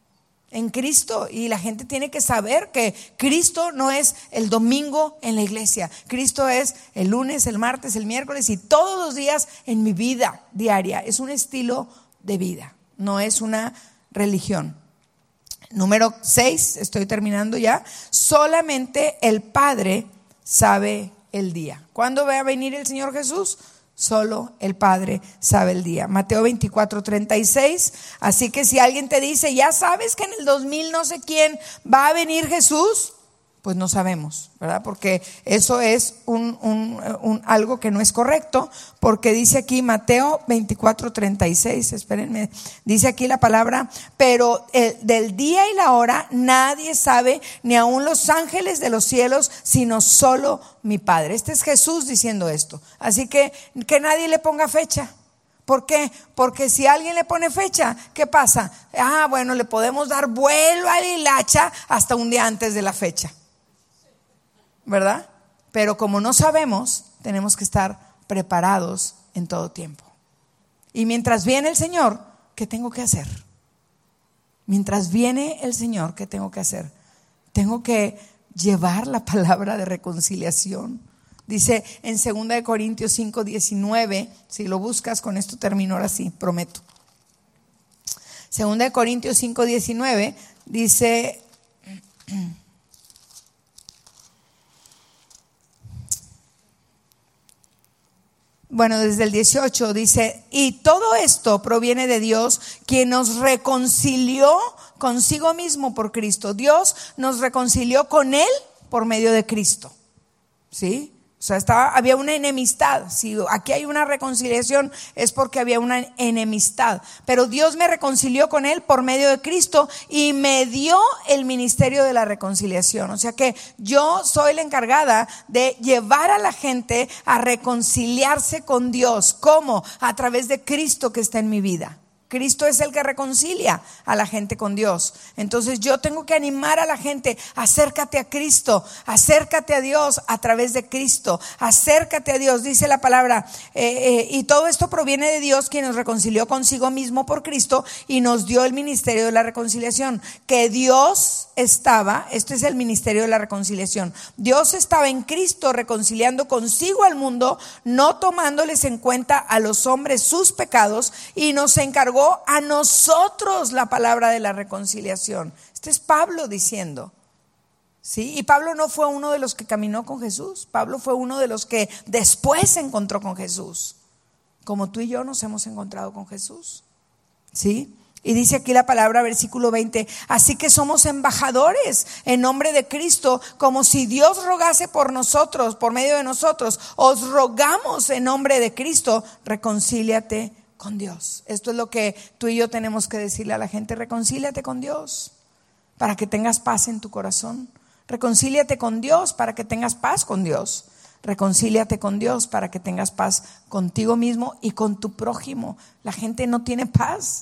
Y la gente tiene que saber que Cristo no es el domingo en la iglesia. Cristo es el lunes, el martes, el miércoles y todos los días en mi vida diaria. Es un estilo de vida, no es una religión. Número 6, estoy terminando ya. Solamente el Padre sabe el día. ¿Cuándo va a venir el Señor Jesús? Solo el Padre sabe el día. Mateo 24:36. Así que si alguien te dice, ya sabes que en el 2000 no sé quién va a venir Jesús, pues no sabemos, ¿verdad? Porque eso es algo que no es correcto, porque dice aquí Mateo 24:36, espérenme, dice aquí la palabra, pero del día y la hora nadie sabe, ni aun los ángeles de los cielos, sino solo mi Padre. Este es Jesús diciendo esto. Así que nadie le ponga fecha, ¿Por qué? Porque si alguien le pone fecha, ¿qué pasa? Bueno, le podemos dar vuelo a la hilacha hasta un día antes de la fecha, ¿verdad? Pero como no sabemos, tenemos que estar preparados en todo tiempo. Y mientras viene el Señor, ¿qué tengo que hacer? Mientras viene el Señor, ¿qué tengo que hacer? Tengo que llevar la palabra de reconciliación. Dice en 2 Corintios 5:19, si lo buscas, con esto termino ahora sí, prometo. 2 Corintios 5:19 dice, bueno, desde el 18 dice, y todo esto proviene de Dios, quien nos reconcilió consigo mismo por Cristo. Dios nos reconcilió con Él por medio de Cristo, ¿sí? O sea, había una enemistad. Si aquí hay una reconciliación es porque había una enemistad. Pero Dios me reconcilió con Él por medio de Cristo y me dio el ministerio de la reconciliación. O sea que yo soy la encargada de llevar a la gente a reconciliarse con Dios. ¿Cómo? A través de Cristo que está en mi vida. Cristo es el que reconcilia a la gente con Dios. Entonces yo tengo que animar a la gente: acércate a Cristo, acércate a Dios a través de Cristo, acércate a Dios. Dice la palabra, y todo esto proviene de Dios, quien nos reconcilió consigo mismo por Cristo y nos dio el ministerio de la reconciliación. Que Dios estaba, este es el ministerio de la reconciliación, Dios estaba en Cristo reconciliando consigo al mundo, no tomándoles en cuenta a los hombres sus pecados, y nos encargó a nosotros la palabra de la reconciliación. Este es Pablo diciendo, ¿sí? Y Pablo no fue uno de los que caminó con Jesús. Pablo fue uno de los que después se encontró con Jesús, como tú y yo nos hemos encontrado con Jesús, ¿sí? Y dice aquí la palabra, versículo 20, así que somos embajadores en nombre de Cristo, como si Dios rogase por nosotros, por medio de nosotros. Os rogamos en nombre de Cristo, reconcíliate con Dios. Esto es lo que tú y yo tenemos que decirle a la gente: reconcíliate con Dios para que tengas paz en tu corazón. Reconcíliate con Dios para que tengas paz con Dios. Reconcíliate con Dios para que tengas paz contigo mismo y con tu prójimo. La gente no tiene paz,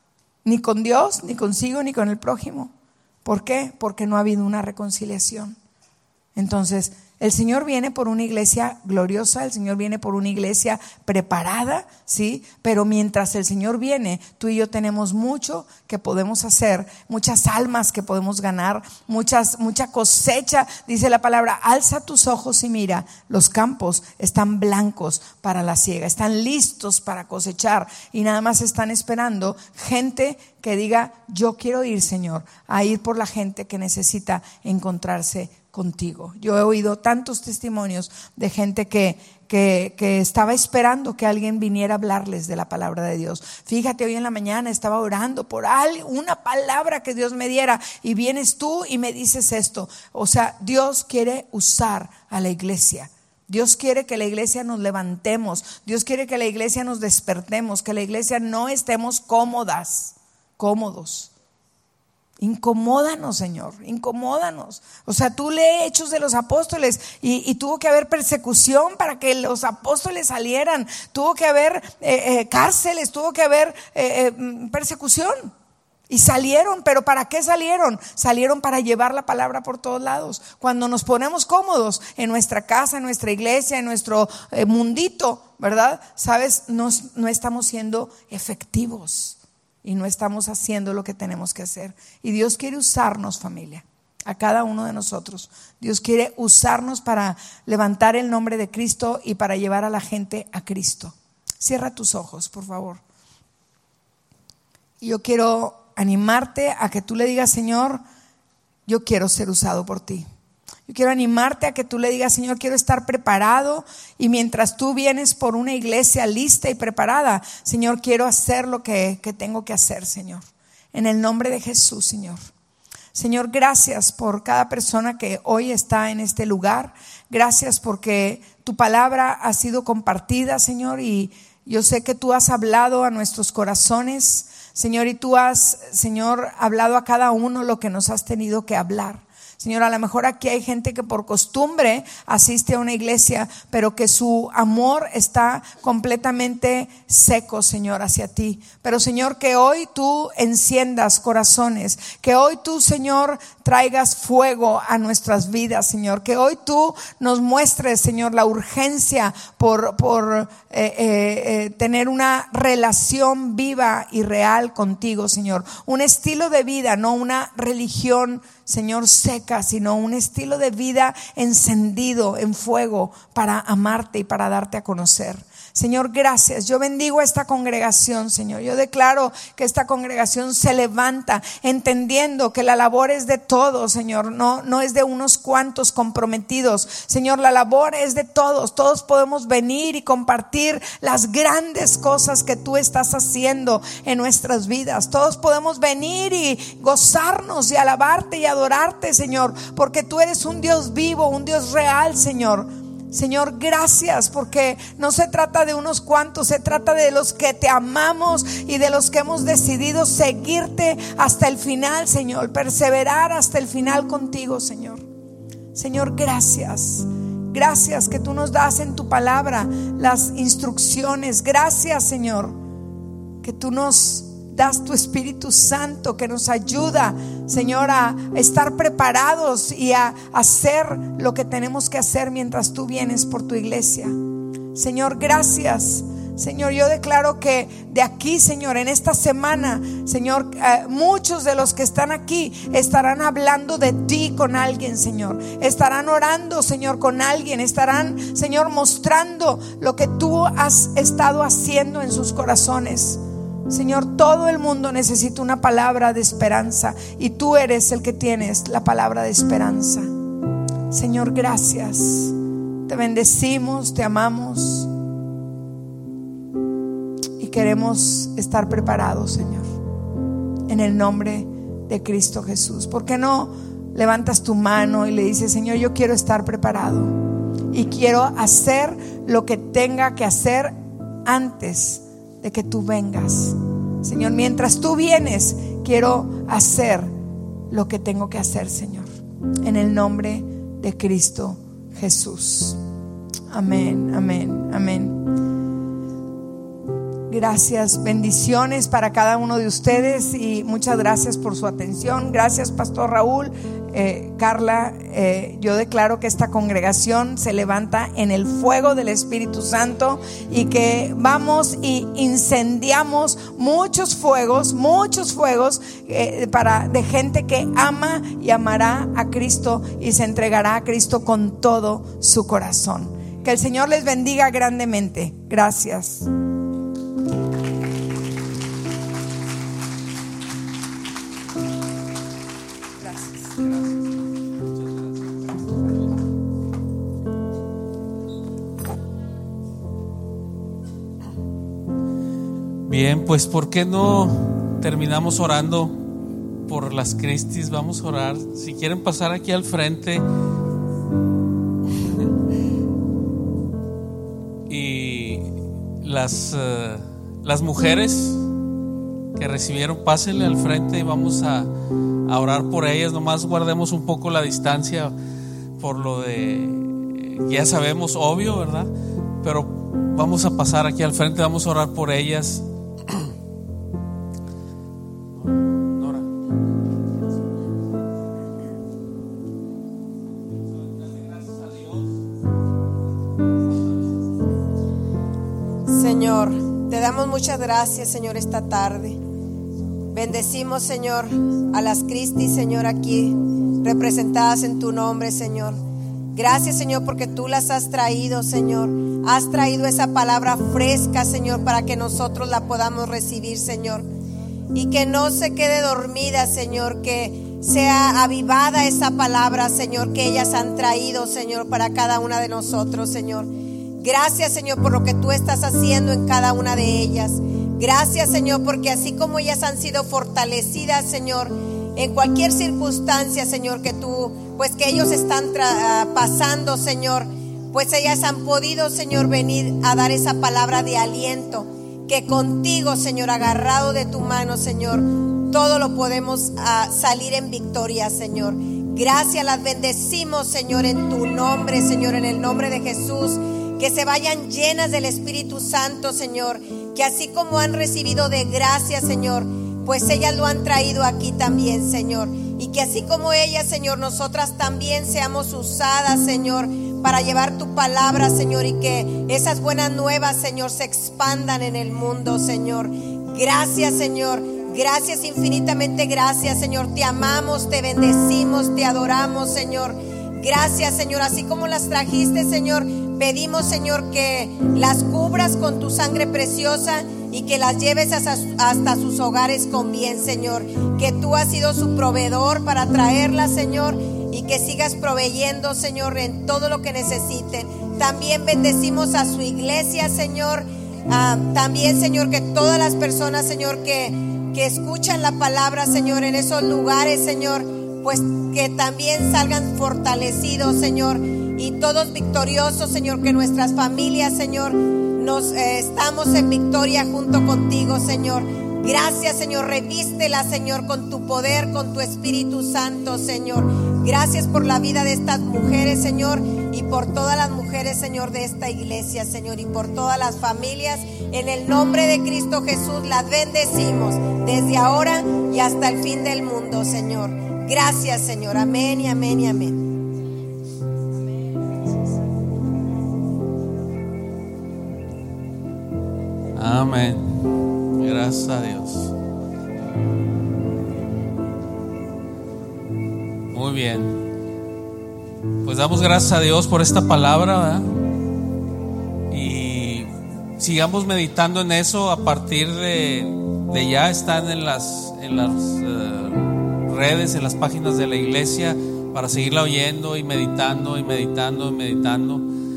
ni con Dios, ni consigo, ni con el prójimo. ¿Por qué? Porque no ha habido una reconciliación. Entonces, el Señor viene por una iglesia gloriosa, el Señor viene por una iglesia preparada, ¿sí? Pero mientras el Señor viene, tú y yo tenemos mucho que podemos hacer, muchas almas que podemos ganar, mucha cosecha. Dice la palabra: alza tus ojos y mira, los campos están blancos para la siega, están listos para cosechar, y nada más están esperando gente que diga: yo quiero ir, Señor, a ir por la gente que necesita encontrarse contigo. Yo he oído tantos testimonios de gente que estaba esperando que alguien viniera a hablarles de la palabra de Dios. Fíjate, hoy en la mañana estaba orando por una palabra que Dios me diera, y vienes tú y me dices esto. O sea, Dios quiere usar a la iglesia. Dios quiere que la iglesia nos levantemos. Dios quiere que la iglesia nos despertemos, que la iglesia no estemos cómodos. Incomódanos, Señor, incomódanos. O sea, tú lee Hechos de los Apóstoles y tuvo que haber persecución para que los apóstoles salieran. Tuvo que haber cárceles, tuvo que haber persecución. Y salieron, pero ¿para qué salieron? Salieron para llevar la palabra por todos lados. Cuando nos ponemos cómodos en nuestra casa, en nuestra iglesia, en nuestro mundito, ¿verdad? ¿Sabes? No estamos siendo efectivos. Y no estamos haciendo lo que tenemos que hacer. Y Dios quiere usarnos, familia, a cada uno de nosotros. Dios quiere usarnos para levantar el nombre de Cristo y para llevar a la gente a Cristo. Cierra tus ojos, por favor. Y yo quiero animarte a que tú le digas: Señor, yo quiero ser usado por ti. Yo quiero animarte a que tú le digas: Señor, quiero estar preparado, y mientras tú vienes por una iglesia lista y preparada, Señor, quiero hacer lo que tengo que hacer, Señor. En el nombre de Jesús, Señor. Señor, gracias por cada persona que hoy está en este lugar. Gracias porque tu palabra ha sido compartida, Señor, y yo sé que tú has hablado a nuestros corazones, Señor, y tú has, Señor, hablado a cada uno lo que nos has tenido que hablar. Señor, a lo mejor aquí hay gente que por costumbre asiste a una iglesia, pero que su amor está completamente seco, Señor, hacia ti. Pero, Señor, que hoy tú enciendas corazones, que hoy tú, Señor, traigas fuego a nuestras vidas, Señor, que hoy tú nos muestres, Señor, la urgencia por tener una relación viva y real contigo, Señor, un estilo de vida, no una religión, Señor, seca, sino un estilo de vida encendido en fuego para amarte y para darte a conocer. Señor, gracias. Yo bendigo a esta congregación, Señor. Yo declaro que esta congregación se levanta entendiendo que la labor es de todos, Señor. No es de unos cuantos comprometidos. Señor, la labor es de todos. Todos podemos venir y compartir las grandes cosas que tú estás haciendo en nuestras vidas. Todos podemos venir y gozarnos y alabarte y adorarte, Señor, porque tú eres un Dios vivo, un Dios real, Señor. Señor, gracias, porque no se trata de unos cuantos, se trata de los que te amamos y de los que hemos decidido seguirte hasta el final, Señor, perseverar hasta el final contigo, Señor. Señor, gracias. Gracias que tú nos das en tu palabra las instrucciones. Gracias, Señor, que tú nos das tu Espíritu Santo que nos ayuda, Señor, a estar preparados y a hacer lo que tenemos que hacer mientras tú vienes por tu iglesia. Señor, gracias. Señor, yo declaro que de aquí, Señor, en esta semana, Señor, muchos de los que están aquí estarán hablando de ti con alguien, Señor. Estarán orando, Señor, con alguien. Estarán, Señor, mostrando lo que tú has estado haciendo en sus corazones. Señor, todo el mundo necesita una palabra de esperanza y tú eres el que tienes la palabra de esperanza. Señor, gracias. Te bendecimos, te amamos y queremos estar preparados, Señor, en el nombre de Cristo Jesús. ¿Por qué no levantas tu mano y le dices: Señor, yo quiero estar preparado y quiero hacer lo que tenga que hacer antes de que tú vengas? Señor, mientras tú vienes, quiero hacer lo que tengo que hacer, Señor, en el nombre de Cristo Jesús. Amén, amén, amén. Gracias, bendiciones para cada uno de ustedes y muchas gracias por su atención. Gracias, Pastor Raúl. Carla, yo declaro que esta congregación se levanta en el fuego del Espíritu Santo y que vamos y incendiamos muchos fuegos de gente que ama y amará a Cristo y se entregará a Cristo con todo su corazón. Que el Señor les bendiga grandemente. Gracias. Bien, pues ¿por qué no terminamos orando por las Cristis? Vamos a orar. Si quieren pasar aquí al frente. Y las mujeres que recibieron, pásenle al frente y vamos a orar por ellas. Nomás guardemos un poco la distancia por lo de, ya sabemos, obvio, ¿verdad? Pero vamos a pasar aquí al frente, vamos a orar por ellas. Señor, te damos muchas gracias, Señor, esta tarde. Bendecimos, Señor, a las Cristis, Señor, aquí representadas en tu nombre, Señor. Gracias, Señor, porque tú las has traído, Señor. Has traído esa palabra fresca, Señor, para que nosotros la podamos recibir, Señor. Y que no se quede dormida, Señor, que sea avivada esa palabra, Señor, que ellas han traído, Señor, para cada una de nosotros, Señor. Gracias, Señor, por lo que tú estás haciendo en cada una de ellas. Gracias, Señor, porque así como ellas han sido fortalecidas, Señor, en cualquier circunstancia, Señor, que tú, pues que ellos están pasando, Señor, pues ellas han podido, Señor, venir a dar esa palabra de aliento, que contigo, Señor, agarrado de tu mano, Señor, todo lo podemos salir en victoria, Señor. Gracias, las bendecimos, Señor, en tu nombre, Señor, en el nombre de Jesús. Que se vayan llenas del Espíritu Santo, Señor. Que así como han recibido de gracia, Señor, pues ellas lo han traído aquí también, Señor. Y que así como ellas, Señor, nosotras también seamos usadas, Señor, para llevar tu palabra, Señor, y que esas buenas nuevas, Señor, se expandan en el mundo, Señor. Gracias, Señor. Gracias, infinitamente gracias, Señor. Te amamos, te bendecimos, te adoramos, Señor. Gracias, Señor. Así como las trajiste, Señor, pedimos, Señor, que las cubras con tu sangre preciosa y que las lleves hasta sus hogares con bien, Señor. Que tú has sido su proveedor para traerlas, Señor, y que sigas proveyendo, Señor, en todo lo que necesiten. También bendecimos a su iglesia, Señor. También, Señor, que todas las personas, Señor, que escuchan la palabra, Señor, en esos lugares, Señor, pues que también salgan fortalecidos, Señor, y todos victoriosos, Señor, que nuestras familias, Señor, estamos en victoria junto contigo, Señor. Gracias, Señor, revístela, Señor, con tu poder, con tu Espíritu Santo, Señor. Gracias por la vida de estas mujeres, Señor, y por todas las mujeres, Señor, de esta iglesia, Señor, y por todas las familias. En el nombre de Cristo Jesús las bendecimos desde ahora y hasta el fin del mundo, Señor. Gracias, Señor. Amén y amén y amén. Amén. Gracias a Dios. Muy bien. Pues damos gracias a Dios por esta palabra, ¿verdad? Y sigamos meditando en eso. A partir de ya están en las redes, en las páginas de la iglesia, para seguirla oyendo y meditando y meditando y meditando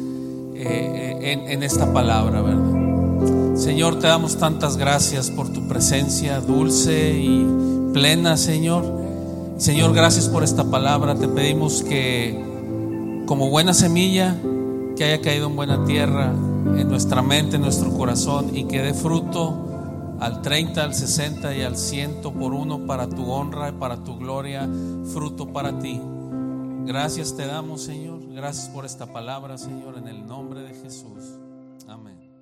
en esta palabra, ¿verdad? Señor, te damos tantas gracias por tu presencia dulce y plena, Señor. Señor, gracias por esta palabra. Te pedimos que, como buena semilla, que haya caído en buena tierra, en nuestra mente, en nuestro corazón, y que dé fruto al 30, al 60 y al 100 por uno, para tu honra y para tu gloria, fruto para ti. Gracias te damos, Señor. Gracias por esta palabra, Señor, en el nombre de Jesús. Amén.